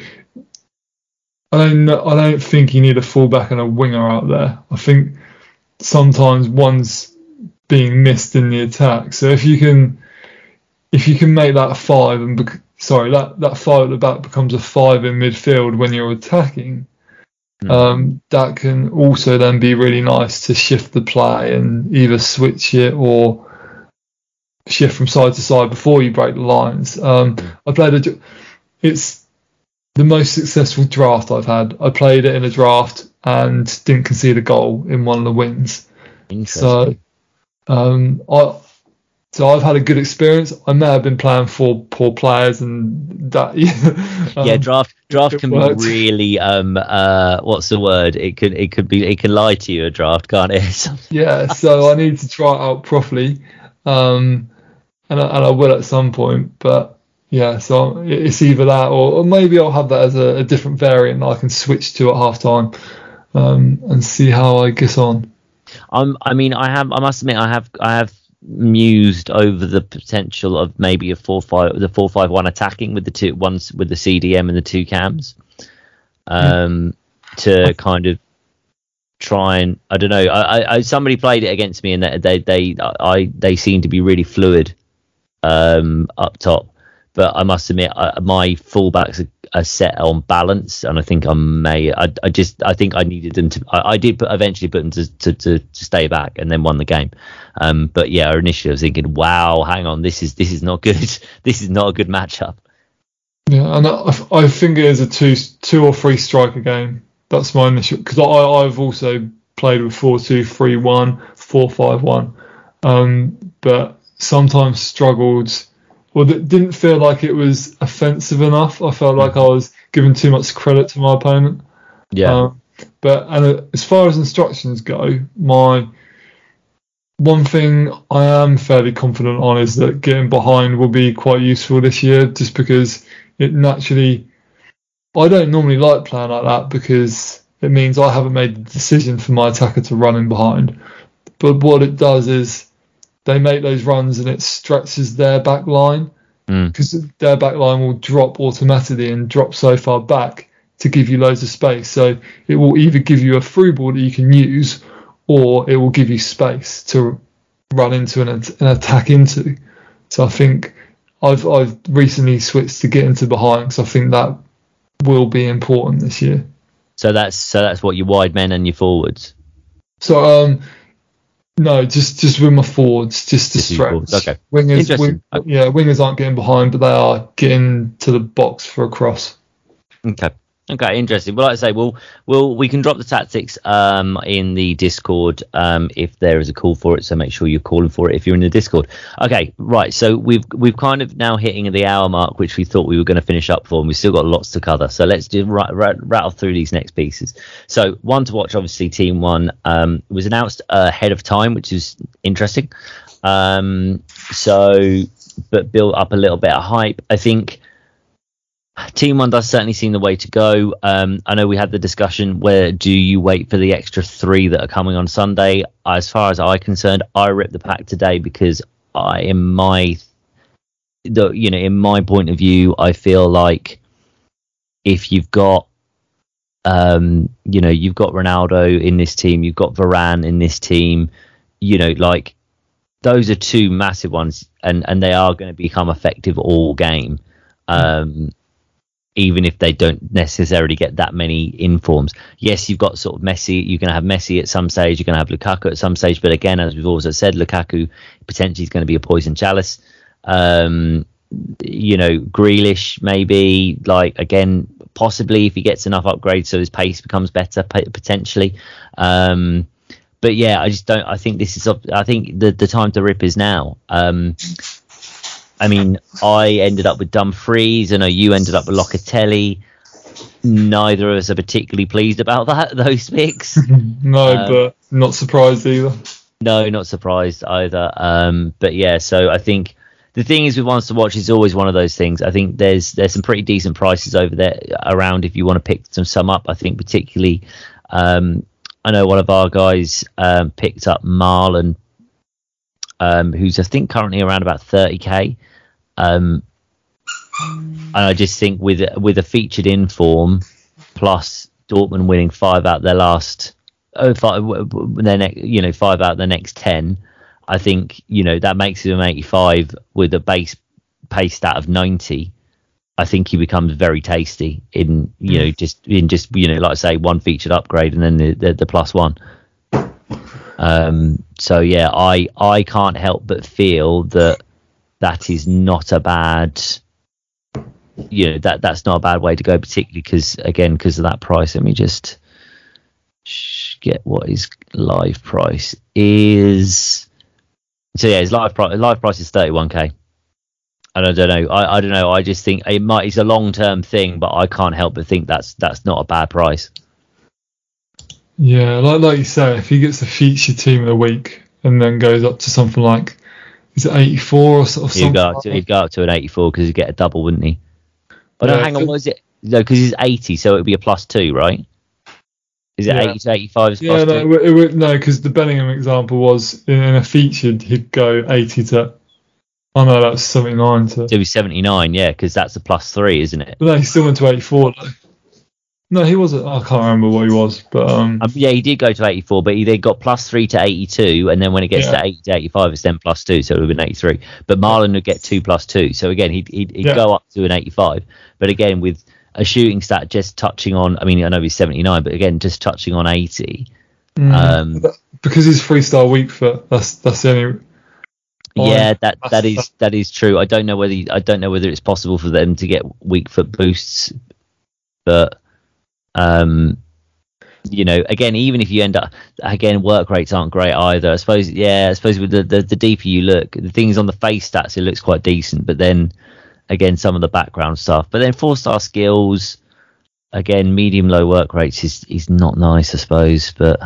I don't know, I don't think you need a fullback and a winger out there. I think sometimes one's being missed in the attack. So if you can, if you can make that a five and bec- sorry that that five at the back becomes a five in midfield when you're attacking, mm. um, that can also then be really nice to shift the play and either switch it or shift from side to side before you break the lines. Um, I played a, it's the most successful draft I've had. I played it in a draft and didn't concede a goal in one of the wins. So, um, I so I've had a good experience. I may have been playing for poor players, and that um, yeah, draft draft can worked. be really um uh what's the word? It could it could be it can lie to you, a draft, can't it? Yeah, so I need to try it out properly. Um, And I, and I will at some point, but yeah, so it's either that or, or maybe I'll have that as a, a different variant I can switch to at half time um, and see how I get on. Um, I mean, I have. I must admit, I have. I have mused over the potential of maybe a four five, the four five one attacking with the two ones with the C D M and the two cams, um, mm. to kind of try and I don't know. I, I somebody played it against me and they they they I they seem to be really fluid. Um, up top, but I must admit I, my fullbacks are, are set on balance, and I think I may. I, I just I think I needed them to. I, I did put, eventually put them to, to, to, to stay back, and then won the game. Um, but yeah, initially I was thinking, wow, hang on, this is this is not good. This is not a good matchup. Yeah, and I, I think it is a two two or three striker game. That's my initial, because I I've also played with four two three one, four five one, um, but. Sometimes struggled, or it didn't feel like it was offensive enough. I felt like I was giving too much credit to my opponent. Yeah. Um, but and uh, as far as instructions go, my one thing I am fairly confident on is that getting behind will be quite useful this year, just because it naturally. I don't normally like playing like that because it means I haven't made the decision for my attacker to run in behind. But what it does is. They make those runs and it stretches their back line because mm. their back line will drop automatically and drop so far back to give you loads of space. So it will either give you a through ball that you can use or it will give you space to run into and an attack into. So I think I've I've recently switched to get into behind because I think that will be important this year. So that's so that's what your wide men and your forwards. So um. No, just just with my forwards, just to stretch. Okay. Wingers, wing, yeah, wingers aren't getting behind, but they are getting to the box for a cross. Okay. Okay, interesting. Well, like I say, we'll, we'll, we can drop the tactics um, in the Discord um, if there is a call for it. So make sure you're calling for it if you're in the Discord. Okay, right. So we've we've kind of now hitting the hour mark, which we thought we were going to finish up for, and we've still got lots to cover. So let's just rat, rat, rattle through these next pieces. So one to watch, obviously, Team One um, was announced ahead of time, which is interesting. Um, so, but built up a little bit of hype, I think. Team One does certainly seem the way to go. Um, I know we had the discussion where do you wait for the extra three that are coming on Sunday? As far as I'm concerned, I ripped the pack today because I, in my, the you know, in my point of view, I feel like if you've got, um, you know, you've got Ronaldo in this team, you've got Varane in this team, you know, like those are two massive ones, and and they are going to become effective all game. Um, even if they don't necessarily get that many informs. Yes, you've got sort of Messi. You're going to have Messi at some stage. You're going to have Lukaku at some stage. But again, as we've also said, Lukaku potentially is going to be a poison chalice. Um, you know, Grealish maybe, like, again, possibly if he gets enough upgrades so his pace becomes better, potentially. Um, but yeah, I just don't, I think this is, I think the, the time to rip is now. Um, I mean, I ended up with Dumfries. I know you ended up with Locatelli. Neither of us are particularly pleased about that, those picks. no, um, but not surprised either. No, not surprised either. Um, but yeah, so I think the thing is with Ones to Watch is always one of those things. I think there's there's some pretty decent prices over there around if you want to pick some sum up. I think particularly, um, I know one of our guys um, picked up Marlon, um, who's I think currently around about thirty k. Um, and I just think with with a featured in form, plus Dortmund winning five out their last, oh, five, their next, you know, five out their next ten, I think, you know, that makes him eighty-five with a base pace stat of ninety, I think he becomes very tasty in you know just in just you know like I say one featured upgrade and then the the, the plus one. Um, so yeah, I I can't help but feel that that is not a bad. You know that that's not a bad way to go, particularly because again because of that price. Let me just get what his live price is. So yeah, his live price live price is thirty-one K. And I don't know. I, I don't know. I just think it might. It's a long term thing, but I can't help but think that's that's not a bad price. Yeah, like like you say, if he gets a feature team of the week and then goes up to something like, is it eighty-four or, or something? He'd go up to, he'd go up to an eighty-four because he'd get a double, wouldn't he? Oh no, Yeah, hang on. What is it? No, because he's eighty, so it'd be a plus two, right? Is it Yeah. eighty to eighty-five? Is Yeah, plus no, two? it, would- it, would- no, because the Bellingham example was in, in a featured he'd go eighty to. Oh no, that's seventy-nine to. So it'd be seventy-nine, yeah, because that's a plus three, isn't it? But no, he still went to eighty-four though. No, he wasn't. I can't remember what he was, but um, Um, yeah, he did go to eighty-four, but he then got plus three to eighty-two, and then when it gets Yeah. to eighty to eighty-five, it's then plus two, so it would have been eighty-three. But Marlon would get two plus two, so again, he'd, he'd, he'd Yeah. go up to an eighty-five. But again, with a shooting stat just touching on, I mean, I know he's seventy-nine, but again, just touching on eighty. mm, Um, because he's three-star weak foot, that's that's the only. yeah, that that's- that is that is true. I don't know whether I don't know whether it's possible for them to get weak foot boosts, but um. You know, again, even if you end up, again, work rates aren't great either. I suppose, yeah, I suppose with the, the, the deeper you look, the things on the face stats, it looks quite decent. But then, again, some of the background stuff. But then four star skills, again, medium low work rates is is not nice, I suppose. But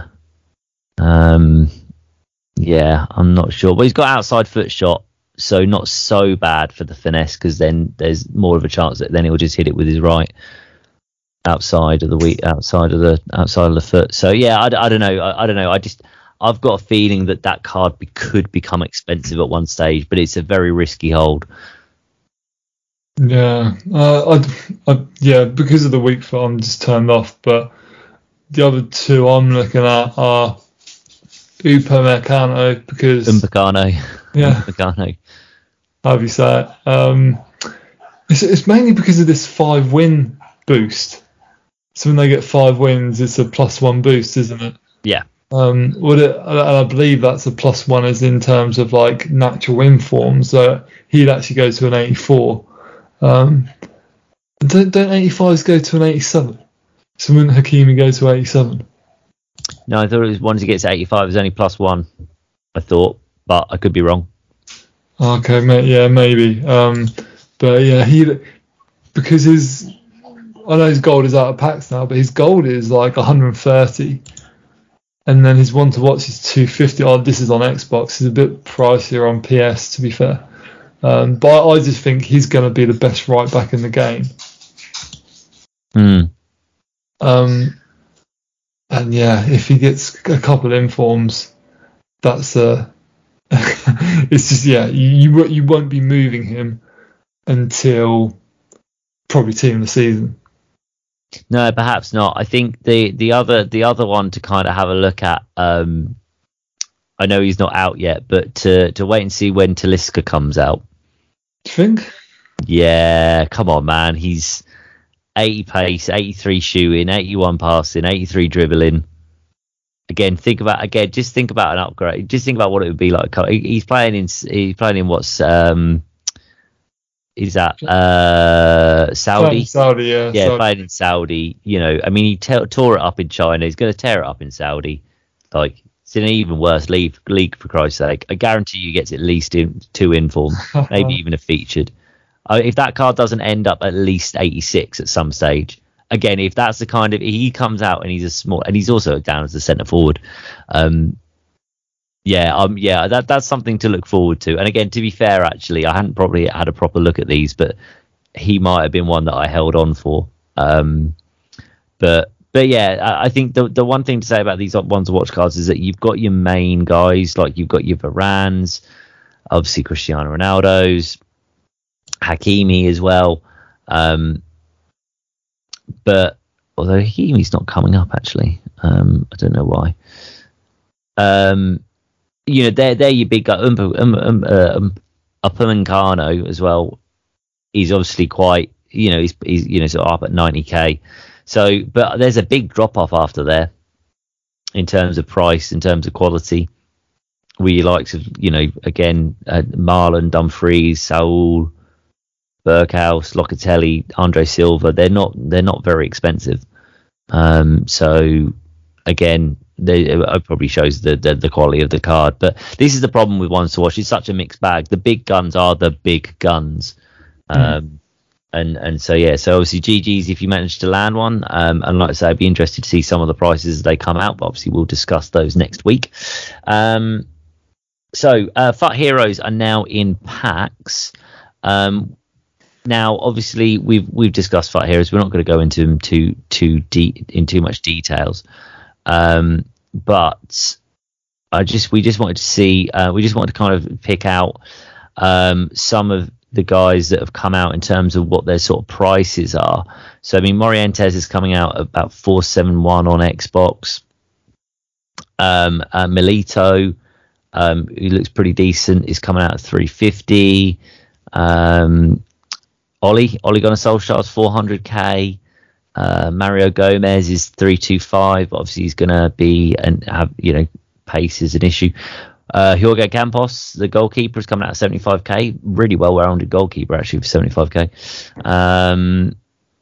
um, yeah, I'm not sure. But he's got outside foot shot, so not so bad for the finesse because then there's more of a chance that then he'll just hit it with his right. Outside of the week, outside of the outside of the foot. So yeah, I, I don't know. I, I don't know. I just I've got a feeling that that card be, could become expensive at one stage, but it's a very risky hold. Yeah, uh, I, I, yeah, because of the weak foot, I'm just turned off. But the other two I'm looking at are Upamecano because Upamecano, yeah, Upamecano. how do you say it? Um, it's it's mainly because of this five win boost. So when they get five wins, it's a plus one boost, isn't it? Yeah. Um, would it? And I believe that's a plus one as in terms of like natural win forms. So he'd actually go to an eighty-four. Um, don't don't eighty-fives go to an eighty-seven? So wouldn't Hakimi go to eighty-seven? No, I thought it was once he gets to eighty-five, it was only plus one. I thought, but I could be wrong. Okay, mate. Yeah, maybe. Um, but yeah, he because his. I know his gold is out of packs now, but his gold is like one hundred thirty, and then his one to watch is two fifty. Oh, this is on Xbox. It's a bit pricier on P S, to be fair. Um, but I just think he's going to be the best right back in the game. Hmm. Um, and yeah, if he gets a couple informs, that's uh, it's just yeah, you you you won't be moving him until probably team of the season. No, perhaps not. I think the the other the other one to kind of have a look at. Um, I know he's not out yet, but to to wait and see when Talisca comes out. Do you think? Yeah, come on, man. He's eighty pace, eighty-three shooting, eighty-one passing, eighty-three dribbling. Again, think about again. Just think about an upgrade. Just think about what it would be like. He's playing in. He's playing in what's um. Is that uh Saudi? Saudi, yeah. Yeah, Saudi. playing in Saudi. You know, I mean, he te- tore it up in China. He's going to tear it up in Saudi. Like, it's an even worse league, league for Christ's sake. I guarantee you gets at least in two inform, maybe even a featured. Uh, if that card doesn't end up at least eighty-six at some stage, again, if that's the kind of he comes out and he's a small, and he's also down as a centre forward. Um, yeah, um, yeah, that that's something to look forward to. And again, to be fair, actually, I hadn't probably had a proper look at these, but he might have been one that I held on for. Um, but but yeah, I, I think the the one thing to say about these ones to watch cards is that you've got your main guys, like you've got your Varans, obviously Cristiano Ronaldo's, Hakimi as well. Um, but although Hakimi's not coming up actually, um, I don't know why. Um, you know, they're they're your big guy, um, um, um, um, Upamecano as well. he's obviously quite, you know, he's, he's you know, sort of up at ninety k. So, but there's a big drop off after there in terms of price, in terms of quality. We likes of, you know, again, uh, Marlon, Dumfries, Saul, Berghaus, Locatelli, Andre Silva. They're not they're not very expensive. Um, so again, they, it probably shows the, the the quality of the card. But this is the problem with Ones to Watch. It's such a mixed bag. The big guns are the big guns. Um, mm. And and so yeah, so obviously G G's if you manage to land one. Um, and like I say, I'd be interested to see some of the prices as they come out. But obviously we'll discuss those next week. Um, so uh, F U T Heroes are now in packs. Um, now obviously we've we've discussed F U T Heroes. We're not going to go into them too too deep in too much details. Um, but I just we just wanted to see uh, we just wanted to kind of pick out um, some of the guys that have come out in terms of what their sort of prices are. So I mean, Morientes is coming out at about four seventy-one on Xbox. Um, uh, Milito, um, who looks pretty decent, is coming out at three fifty. Um, Oli, Ole Gunnar Solskjaer is four hundred k. Uh, Mario Gomez is three twenty-five. Obviously, he's going to be and have, you know, pace is an issue. Uh, Jorge Campos, the goalkeeper, is coming out at seventy-five k. Really well-rounded goalkeeper, actually, for seventy-five k. Um,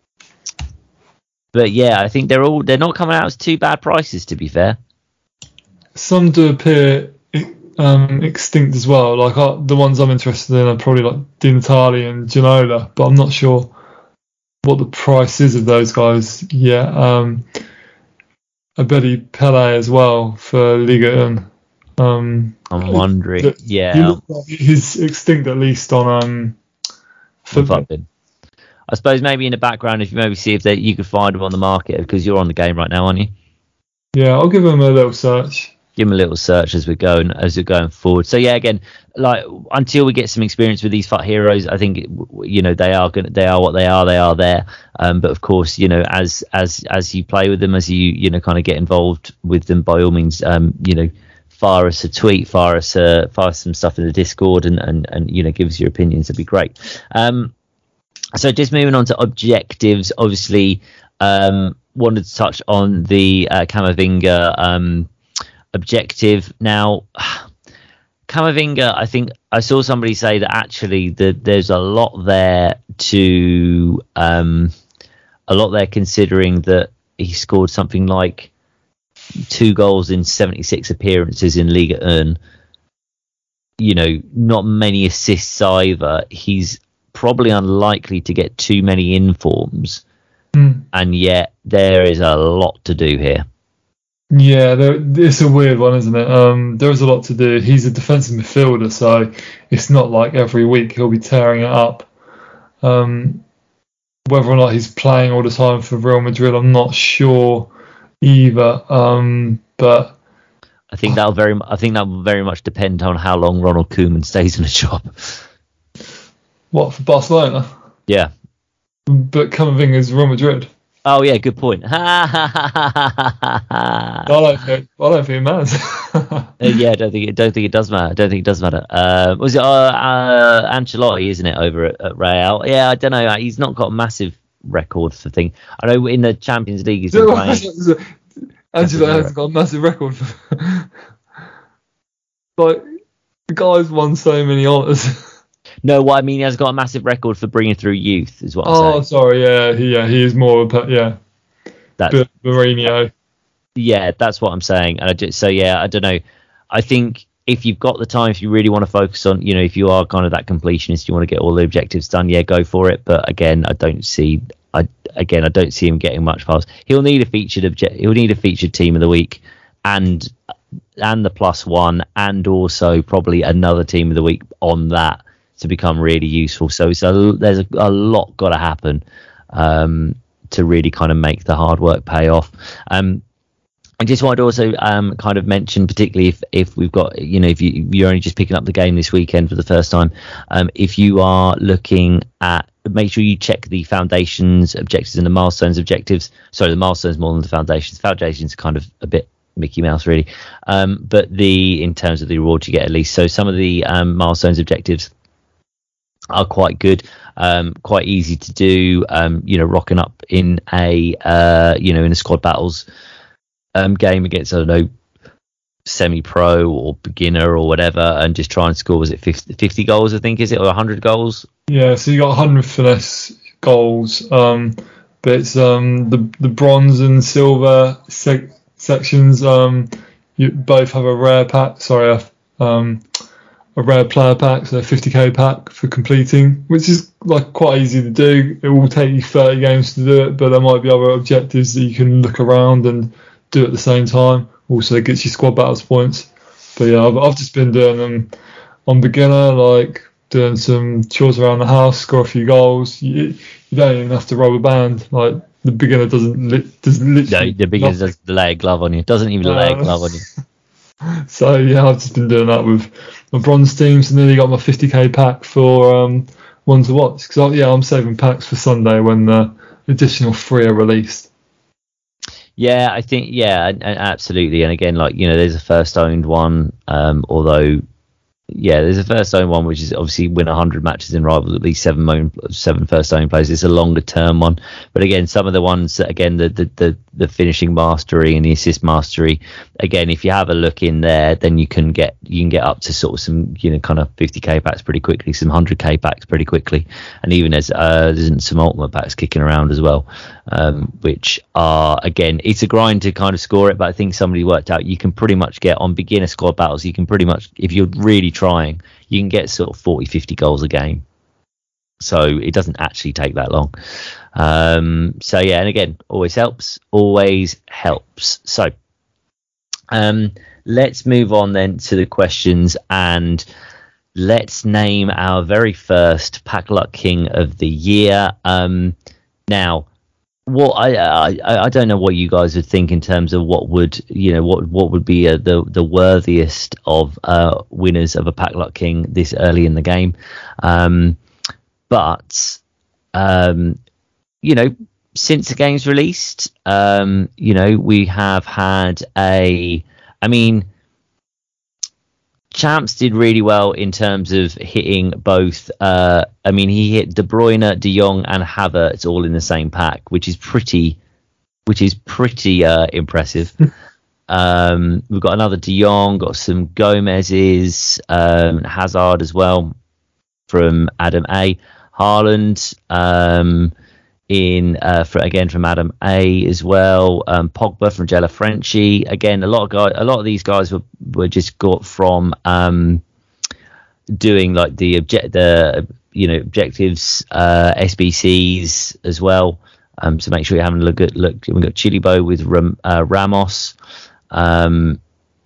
but yeah, I think they're all they're not coming out as too bad prices, to be fair. Some do appear um, extinct as well. Like uh, the ones I'm interested in are probably like Di Natale and Ginola, but I'm not sure what the price is of those guys yet. Um, Abedi Pele as well for Liga one. Um, I'm wondering, the, yeah, like he's extinct at least on um. Footbin. I suppose maybe in the background, if you maybe see if they, you could find them on the market, because you're on the game right now, aren't you? Yeah, I'll give them a little search. Give them a little search as we're going as we're going forward. So yeah, again, like until we get some experience with these F U T Heroes, I think you know they are going they are what they are. They are there. Um, but of course, you know, as as as you play with them, as you you know kind of get involved with them, by all means, um, you know. Fire us a tweet, fire us, uh, fire some stuff in the Discord, and, and, and you know, give us your opinions. It'd be great. Um, so just moving on to objectives. Obviously, um, wanted to touch on the uh, Camavinga um, objective. Now, Camavinga, I think I saw somebody say that actually that there's a lot there to um, a lot there, considering that he scored something like two goals in seventy-six appearances in Liga one. You know, not many assists either. He's probably unlikely to get too many informs, mm. and yet there is a lot to do here. Yeah, there, it's a weird one, isn't it? Um, there is a lot to do. He's a defensive midfielder, so it's not like every week he'll be tearing it up. Um, whether or not he's playing all the time for Real Madrid, I'm not sure either, um, but I think that'll very, I think that will very much depend on how long Ronald Koeman stays in the job. What, for Barcelona? Yeah, but Camavinga is Real Madrid. Oh yeah, good point. I don't think, I don't think it matters. uh, yeah, I don't think it, don't think it does matter. I don't think it does matter. Uh, was it uh, uh, Ancelotti, isn't it, over at, at Real? Yeah, I don't know. He's not got a massive record for thing. I know in the Champions League he's been playing. Angelo hasn't got a massive record for like the guy's won so many honours. No, what I mean, he has got a massive record for bringing through youth, is what I'm oh, saying. sorry, yeah, he, yeah, he is more of a, yeah. That's Mourinho. Yeah, that's what I'm saying. And I just, so yeah, I don't know. I think if you've got the time, if you really want to focus on, you know, if you are kind of that completionist, you want to get all the objectives done, yeah, go for it. But again, I don't see, I again, I don't see him getting much past. He'll need a featured object. He'll need a featured team of the week, and and the plus one, and also probably another team of the week on that to become really useful. So it's a, there's a, a lot got to happen um, to really kind of make the hard work pay off. Um, I just wanted to also um, kind of mention, particularly if, if we've got, you know, if you, you're only just picking up the game this weekend for the first time, um, if you are looking at, make sure you check the foundations objectives and the milestones objectives. Sorry, the milestones more than the foundations. Foundations are kind of a bit Mickey Mouse, really. Um, but the in terms of the rewards you get, at least. So some of the um, milestones objectives are quite good, um, quite easy to do. Um, you know, rocking up in a uh, you know in a squad battles um, game against, I don't know, semi-pro or beginner or whatever, and just try and score, was it fifty, fifty goals, I think, is it, or one hundred goals? Yeah, so you got one hundred finesse goals, um, but it's um, the the bronze and silver sec- sections. Um, you both have a rare pack. Sorry, a, um, a rare player pack, so a fifty k pack for completing, which is like quite easy to do. It will take you thirty games to do it, but there might be other objectives that you can look around and do at the same time. Also, it gets you squad battles points. But yeah, I've, I've just been doing them on beginner, like doing some chores around the house, score a few goals. You, you don't even have to rub a band. Like the beginner doesn't li- does literally. No, the beginner does lay a glove on you. Doesn't even uh, lay a glove on you. So yeah, I've just been doing that with my bronze teams, and nearly got my fifty k pack for um, one to watch. Because yeah, I'm saving packs for Sunday when the additional three are released. Yeah, I think, yeah, and, and absolutely. And again, like, you know, there's a first owned one, um, although, yeah, there's a first owned one, which is obviously win one hundred matches in Rivals, at least seven own, seven first owned players. It's a longer term one. But again, some of the ones that, again, the, the, the, the finishing mastery and the assist mastery, again, if you have a look in there, then you can get, you can get up to sort of some, you know, kind of fifty k packs pretty quickly, some one hundred k packs pretty quickly. And even as, uh, there's some ultimate packs kicking around as well, um, which are, again, it's a grind to kind of score it, but I think somebody worked out you can pretty much get on beginner squad battles, you can pretty much, if you're really trying, you can get sort of forty, fifty goals a game. So it doesn't actually take that long. Um, so yeah, and again, always helps, always helps. So um, let's move on then to the questions, and let's name our very first Pack Luck King of the year. Um, now, what I, I I don't know what you guys would think in terms of what would, you know, what what would be uh, the the worthiest of uh, winners of a Pack Luck King this early in the game, um, but um, you know, since the game's released, um, you know, we have had a, I mean, Champs did really well in terms of hitting both. Uh, I mean, he hit De Bruyne, De Jong, and Havertz all in the same pack, which is pretty, which is pretty uh, impressive. um, we've got another De Jong, got some Gomez's, um, Hazard as well from Adam A. Haaland um, in uh, for, again from Adam A. as well. Um, Pogba from Jella Frenchie. Again, a lot of guys, a lot of these guys were were just got from um, doing like the object, the you know objectives, uh, S B Cs as well. Um, so make sure you're having a look at look. We've got Chilibo with Ram, uh, Ramos. Um,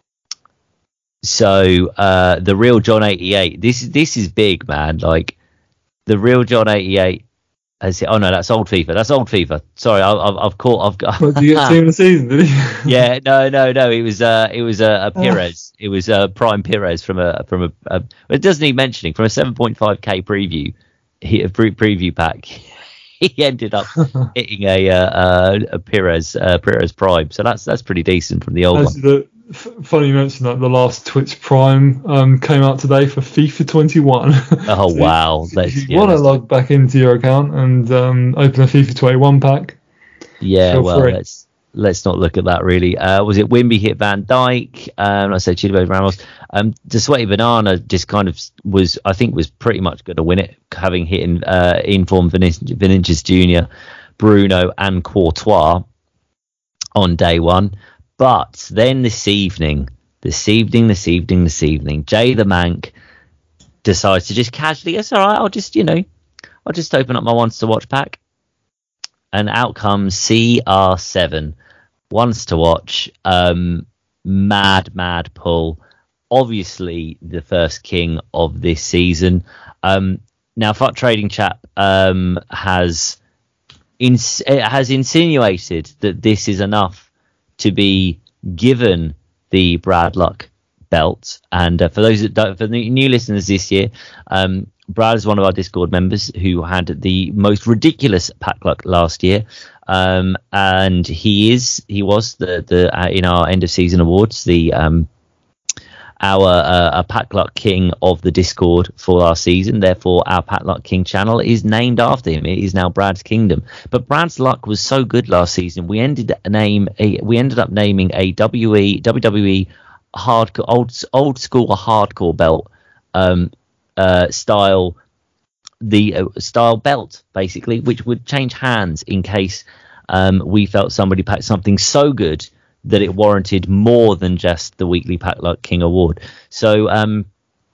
so uh, the real John eighty-eight. This is this is big, man. Like the real John eighty-eight. Has, oh no, that's old FIFA. That's old FIFA. Sorry, I, I've I've caught. I've got. What, did you get team of the season? Did he? Yeah, no, no, no. It was uh, it was uh, a Pires. It was uh, Prime Pires from a from a. a it doesn't need mentioning, from a seven point five k preview, he, a pre- preview pack. He ended up hitting a uh, a Pires uh, Pires Prime. So that's that's pretty decent from the old That's one. The, f- funny you mentioned that the last Twitch Prime um, came out today for FIFA twenty-one. Oh so wow! If, Let's, if you yeah, want to let's, log back into your account and um, open a FIFA twenty-one pack, yeah, feel well, free. let's let's not look at that really. Uh, was it Wimby hit Van Dijk? Um, I said Chilwell Ramos. Um, the Sweaty Banana just kind of was, I think, was pretty much going to win it, having hit in uh, informed Vinicius, Vinicius Junior, Bruno, and Courtois on day one. But then this evening, this evening, this evening, this evening, Jay the Mank decides to just casually, it's all right, I'll just, you know, I'll just open up my Wants to Watch pack. And out comes C R seven. Wants to Watch. Um, mad, mad pull. Obviously, the first king of this season. Um, now, Fuck Trading Chap um, has ins- has insinuated that this is enough to be given the Brad Luck belt. And uh, for those that don't, for the new listeners this year, um, Brad is one of our Discord members who had the most ridiculous pack luck last year, um, and he is he was the the uh, in our end of season awards the um, our uh, a Pack Luck King of the Discord for our season. Therefore, our Pack Luck King channel is named after him. It is now Brad's Kingdom. But Brad's luck was so good last season. We ended name a, we ended up naming a W E W W E hardcore old old school hardcore belt um, uh, style the uh, style belt basically, which would change hands in case um, we felt somebody packed something so good that it warranted more than just the weekly Pack Luck King award. So um,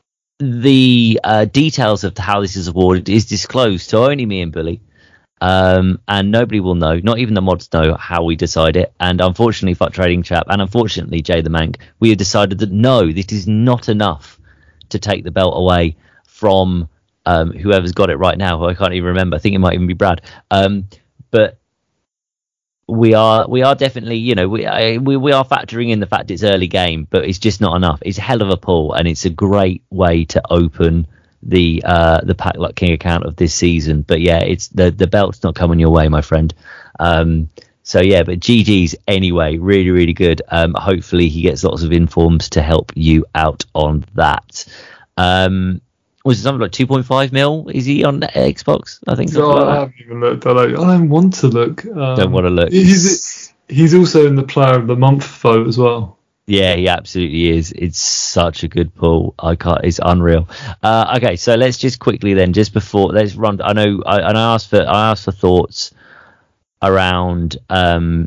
the uh, details of how this is awarded is disclosed to only me and Billy, um, and nobody will know. Not even the mods know how we decide it. And unfortunately, Fuck Trading Chap, and unfortunately, Jay the Mank, we have decided that no, this is not enough to take the belt away from um, whoever's got it right now. Who I can't even remember. I think it might even be Brad. Um, but We are, we are definitely, you know, we, we we are factoring in the fact it's early game, but it's just not enough. It's a hell of a pull, and it's a great way to open the uh, the Pack Luck King account of this season. But yeah, it's the the belt's not coming your way, my friend. Um, so yeah, but G G's anyway, really really good. Um, hopefully he gets lots of informs to help you out on that. Um, was it something like two point five mil? Is he on Xbox? I think. No, like I haven't even looked. I don't, I don't want to look. Um, don't want to look. He's he's also in the Player of the Month vote as well. Yeah, he absolutely is. It's such a good pull. I can't. It's unreal. Uh, okay, so let's just quickly then, just before let's run. I know. I, and I asked for. I asked for thoughts around. Um,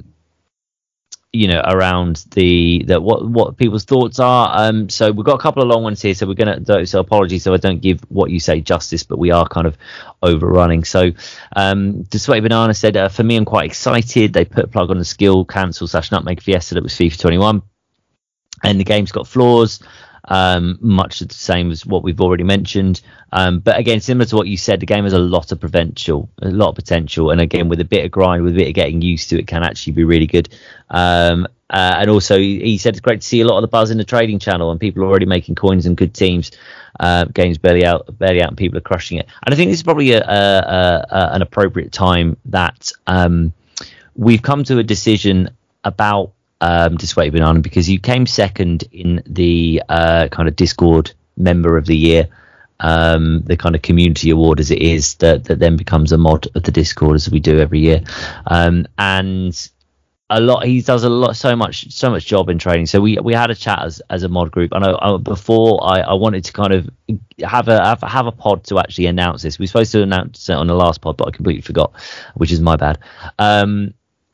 you know, around the that what what people's thoughts are. Um, so we've got a couple of long ones here, so we're gonna. So apologies, so I don't give what you say justice, but we are kind of overrunning. So, um, the Sweaty Banana said, uh, for me, I'm quite excited. They put a plug on the skill cancel slash nutmeg fiesta that was FIFA twenty-one, and the game's got flaws. Um, much the same as what we've already mentioned. Um, but again, similar to what you said, the game has a lot of potential, a lot of potential. And again, with a bit of grind, with a bit of getting used to it, can actually be really good. Um, uh, and also, he said it's great to see a lot of the buzz in the trading channel, and people are already making coins and good teams. Uh, games barely out, barely out, and people are crushing it. And I think this is probably a, a, a, a, an appropriate time that um, we've come to a decision about Um, to Sweaty Banana, because you came second in the uh, kind of Discord Member of the Year, um, the kind of community award as it is, that, that then becomes a mod of the Discord as we do every year. Um, and a lot, he does a lot, so much, so much job in training. So we we had a chat as as a mod group. I know uh, before I, I wanted to kind of have a have, have a pod to actually announce this. We were supposed to announce it on the last pod, but I completely forgot, which is my bad. Um,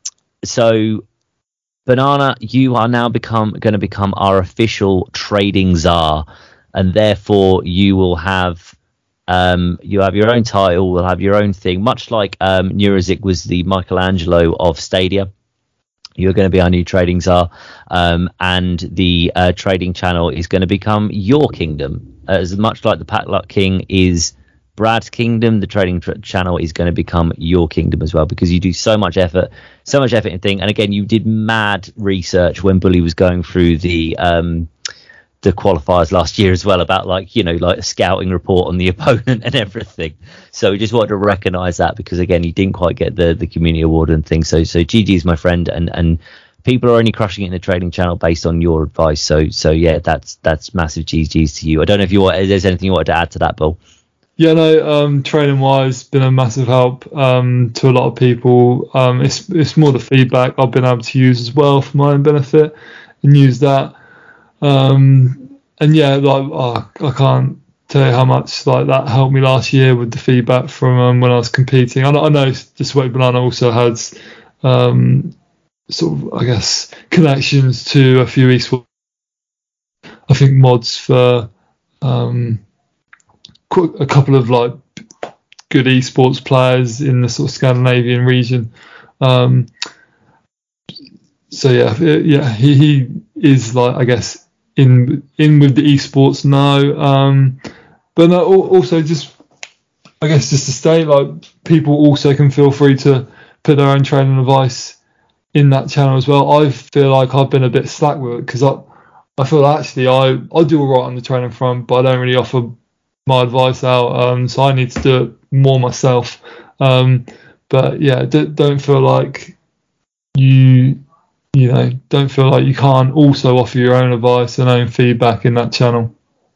so. Banana, you are now become going to become our official trading czar, and therefore you will have um, you have your own title, will have your own thing, much like um, Neurozik was the Michelangelo of Stadia. You're going to be our new trading czar, um, and the uh, trading channel is going to become your kingdom, as much like the Pack Luck King is Brad's kingdom. The trading tr- channel is going to become your kingdom as well, because you do so much effort, so much effort in thing. And again, you did mad research when Bully was going through the um, the qualifiers last year as well, about like, you know, like a scouting report on the opponent and everything. So we just wanted to recognise that, because again, you didn't quite get the the community award and things. So so G G is my friend, and and people are only crushing it in the trading channel based on your advice. So so yeah, that's that's massive G G's to you. I don't know if you want, if there's anything you wanted to add to that, Bill. Yeah, no, um, training-wise, been a massive help um, to a lot of people. Um, it's it's more the feedback I've been able to use as well for my own benefit, and use that. Um, and yeah, like oh, I can't tell you how much like that helped me last year with the feedback from um, when I was competing. I know, I know the Sweaty Banana also has um, sort of, I guess, connections to a few esports. I think mods for. Um, a couple of like good esports players in the sort of Scandinavian region. Um, so yeah, yeah, he, he is like, I guess, in in with the esports now. Um, but no, also just, I guess, just to state, like, people also can feel free to put their own training advice in that channel as well. I feel like I've been a bit slack with it, because I I feel actually I I do all right on the training front, but I don't really offer my advice out, um, so I need to do it more myself. Um, but yeah, d- don't feel like you you know, don't feel like you can't also offer your own advice and own feedback in that channel.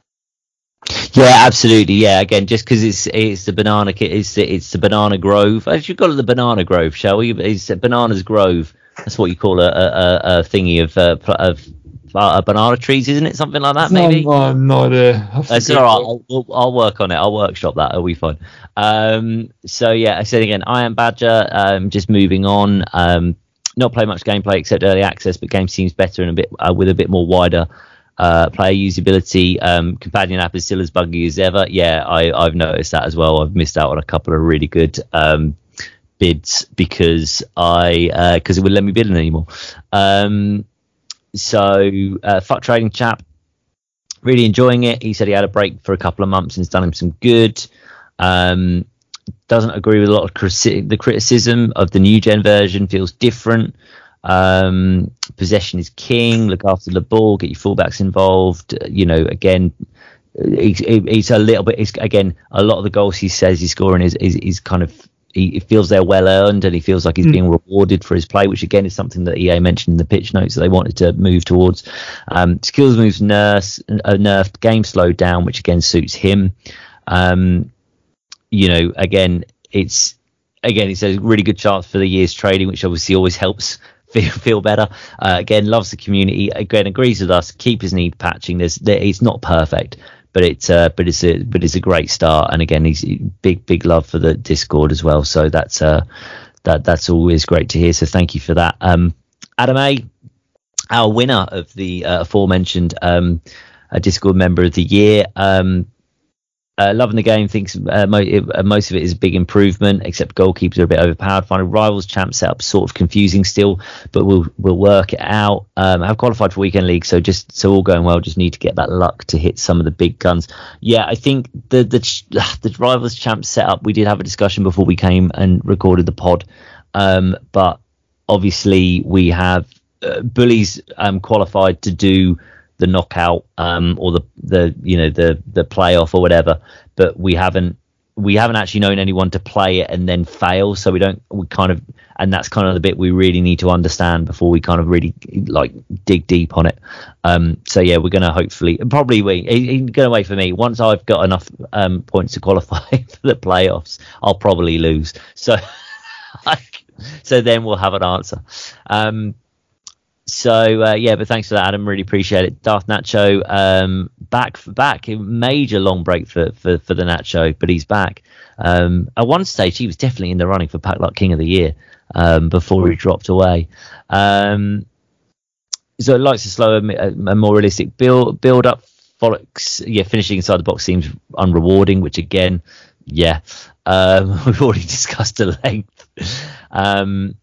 Yeah, absolutely. Yeah, again, just because it's it's the banana kit, it's the, it's the banana grove. I should call it the banana grove, shall we? It's bananas grove. That's what you call a a, a thingy of uh, of uh, banana trees, isn't it? Something like that, maybe. No, I have no idea. That's all right. I'll, I'll, I'll work on it. I'll workshop that. It'll be fun. Um, so yeah, I said again, I am Badger. Um, just moving on. Um, not play much gameplay except early access, but game seems better and a bit uh, with a bit more wider uh, player usability. Um, companion app is still as buggy as ever. Yeah, I, I've noticed that as well. I've missed out on a couple of really good um, bids because I because uh, it wouldn't let me bid in anymore. Um, so uh, fuck trading chap. Really enjoying it. He said he had a break for a couple of months and it's done him some good. Um, doesn't agree with a lot of criti- the criticism of the new gen version. Feels different. Um, possession is king. Look after the ball. Get your fullbacks involved. Uh, you know, again, he's, he's a little bit. He's, again, a lot of the goals he says he's scoring is is, is kind of. He feels they're well earned and he feels like he's mm. being rewarded for his play, which again is something that E A mentioned in the pitch notes that they wanted to move towards. Um, skills moves nurse, uh, nerfed, game slowed down, which again suits him. Um, you know, again, it's again it's a really good chance for the year's trading, which obviously always helps feel feel better. Uh, again, loves the community. Again, agrees with us. Keepers need patching. There's, there, it's not perfect. But it's uh, but it's a but it's a great start, and again, he's big big love for the Discord as well. So that's uh that that's always great to hear. So thank you for that, um, Adam A, our winner of the uh, aforementioned um, uh, Discord member of the year. Um, uh, loving the game, thinks uh, mo- it, uh, most of it is a big improvement, except goalkeepers are a bit overpowered. Finding rivals champ setup sort of confusing still, but we'll we'll work it out. Um, I have qualified for weekend league, so just so all going well, just need to get that luck to hit some of the big guns. Yeah, I think the the the rivals champ setup, we did have a discussion before we came and recorded the pod, um, but obviously we have uh, bullies um, qualified to do the knockout um or the the you know the the playoff or whatever, but we haven't we haven't actually known anyone to play it and then fail, so we don't we kind of and that's kind of the bit we really need to understand before we kind of really like dig deep on it. Um so yeah, we're gonna hopefully probably we he's gonna wait for me once I've got enough um points to qualify for the playoffs. I'll probably lose, so so then we'll have an answer. um So uh, yeah, but thanks for that, Adam. Really appreciate it. Darth Nacho, um, back for back. A major long break for, for, for the Nacho, but he's back. Um, at one stage, he was definitely in the running for Pack Luck King of the Year um, before he dropped away. Um, so it likes a slower, a, a more realistic build build up. Frolics, yeah, finishing inside the box seems unrewarding, which again, yeah, um, we've already discussed at length. Um,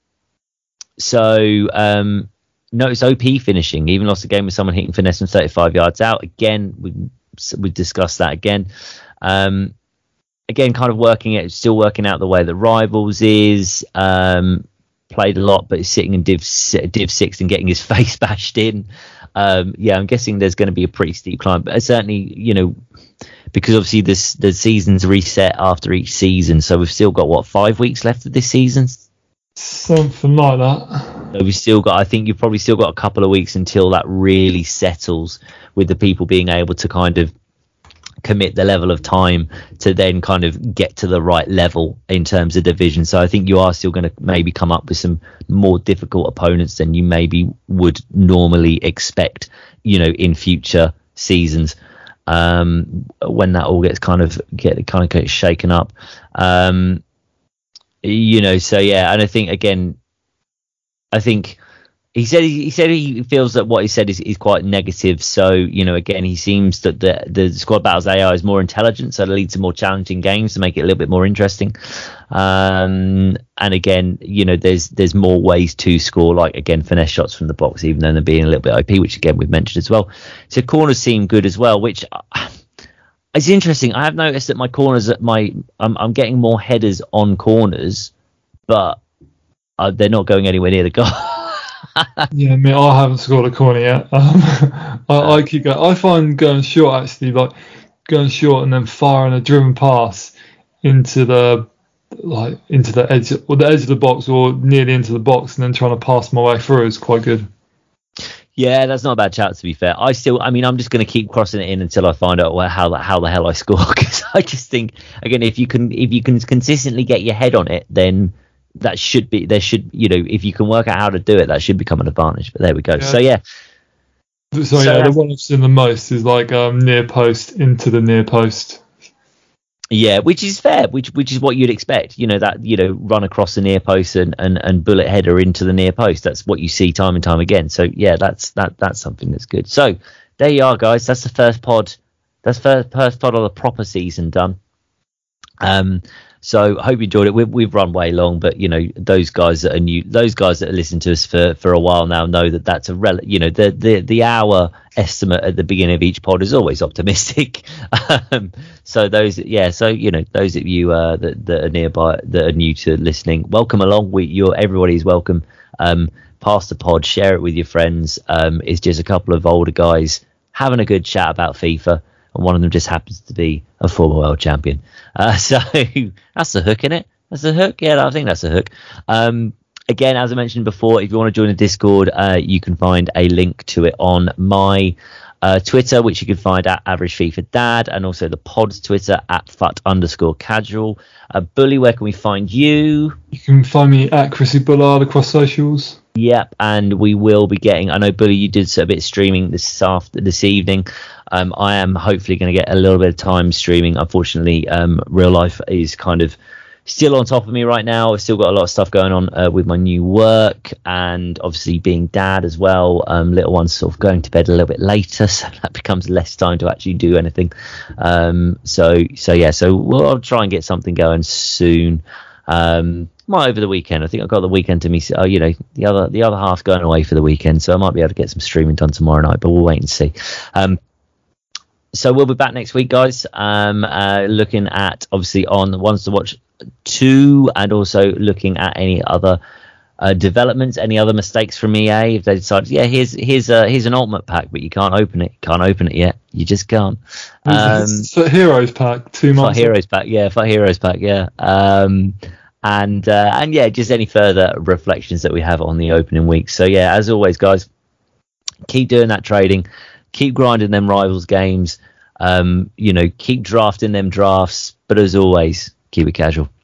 so. Um, Notice O P finishing, even lost a game with someone hitting finesse from thirty-five yards out. Again, we we discussed that again. Um, again, kind of working it, still working out the way that Rivals is. Um, played a lot, but is sitting in Div Div six and getting his face bashed in. Um, yeah, I'm guessing there's going to be a pretty steep climb, but certainly, you know, because obviously this the season's reset after each season, so we've still got what five weeks left of this season. Something like that. So we've still got, I think you've probably still got a couple of weeks until that really settles with the people being able to kind of commit the level of time to then kind of get to the right level in terms of division. So I think you are still going to maybe come up with some more difficult opponents than you maybe would normally expect, you know, in future seasons, um, when that all gets kind of get kind of gets shaken up. Um, you know, so yeah, and I think again, I think he said he, he said he feels that what he said is, is quite negative. So, you know, again, he seems that the the squad battles A I is more intelligent, so it leads to more challenging games to make it a little bit more interesting. Um, and again, you know, there's there's more ways to score, like again, finesse shots from the box, even though they're being a little bit O P, which again we've mentioned as well. So corners seem good as well, which uh, is interesting. I have noticed that my corners, at my I'm, I'm getting more headers on corners, but uh, they're not going anywhere near the goal. Yeah, I mean, I haven't scored a corner yet. Um, I, I keep going. I find going short actually, like going short and then firing a driven pass into the like into the edge or the edge of the box or nearly into the box, and then trying to pass my way through is quite good. Yeah, that's not a bad shout, to be fair. I still, I mean, I'm just going to keep crossing it in until I find out where, how the how the hell I score. Because I just think, again, if you can if you can consistently get your head on it, then that should be there should you know if you can work out how to do it, that should become an advantage. But there we go. Yeah. So yeah. So, so yeah, the one I've seen the most is like um, near post into the near post. Yeah, which is fair, which which is what you'd expect. You know, that, you know, run across the near post and, and, and bullet header into the near post. That's what you see time and time again. So yeah, that's that that's something that's good. So there you are, guys. That's the first pod. That's the first pod of the proper season done. Um, so hope you enjoyed it. We've we've run way long, but you know, those guys that are new, those guys that have listened to us for, for a while now know that that's a rel. You know, the the the hour estimate at the beginning of each pod is always optimistic. um, so those, yeah, so you know, those of you uh, that that are nearby that are new to listening, welcome along. We, you're everybody is welcome. Um, pass the pod, share it with your friends. Um, it's just a couple of older guys having a good chat about FIFA. And one of them just happens to be a former world champion. Uh, so that's the hook, isn't it? That's the hook. Yeah, I think that's the hook. Um, again, as I mentioned before, if you want to join the Discord, uh, you can find a link to it on my uh, Twitter, which you can find at Average FIFA Dad, and also the pod's Twitter at fut underscore casual. Uh, Bully, where can we find you? You can find me at Chrissy Bullard across socials. Yep, and we will be getting. I know, Bully, you did a bit of streaming this after this evening. Um, I am hopefully going to get a little bit of time streaming. Unfortunately, um, real life is kind of still on top of me right now. I've still got a lot of stuff going on uh, with my new work, and obviously being dad as well. Um, little one's sort of going to bed a little bit later, so that becomes less time to actually do anything. Um, so, so yeah, so we'll I'll try and get something going soon. Um, might over the weekend. I think I've got the weekend to me. Oh, you know, the other the other half going away for the weekend, so I might be able to get some streaming done tomorrow night. But we'll wait and see. Um, so we'll be back next week, guys. Um, uh, looking at obviously on the ones to watch two, and also looking at any other uh, developments, any other mistakes from E A. If they decide, yeah, here's here's a here's an ultimate pack, but you can't open it. Can't open it yet. You just can't. Um, for Heroes pack, two months. For Heroes pack, yeah. For Heroes pack, yeah. Um, and uh, and yeah, just any further reflections that we have on the opening week. So yeah, as always, guys, keep doing that trading, keep grinding them rivals games. Um, you know, keep drafting them drafts, but as always, keep it casual.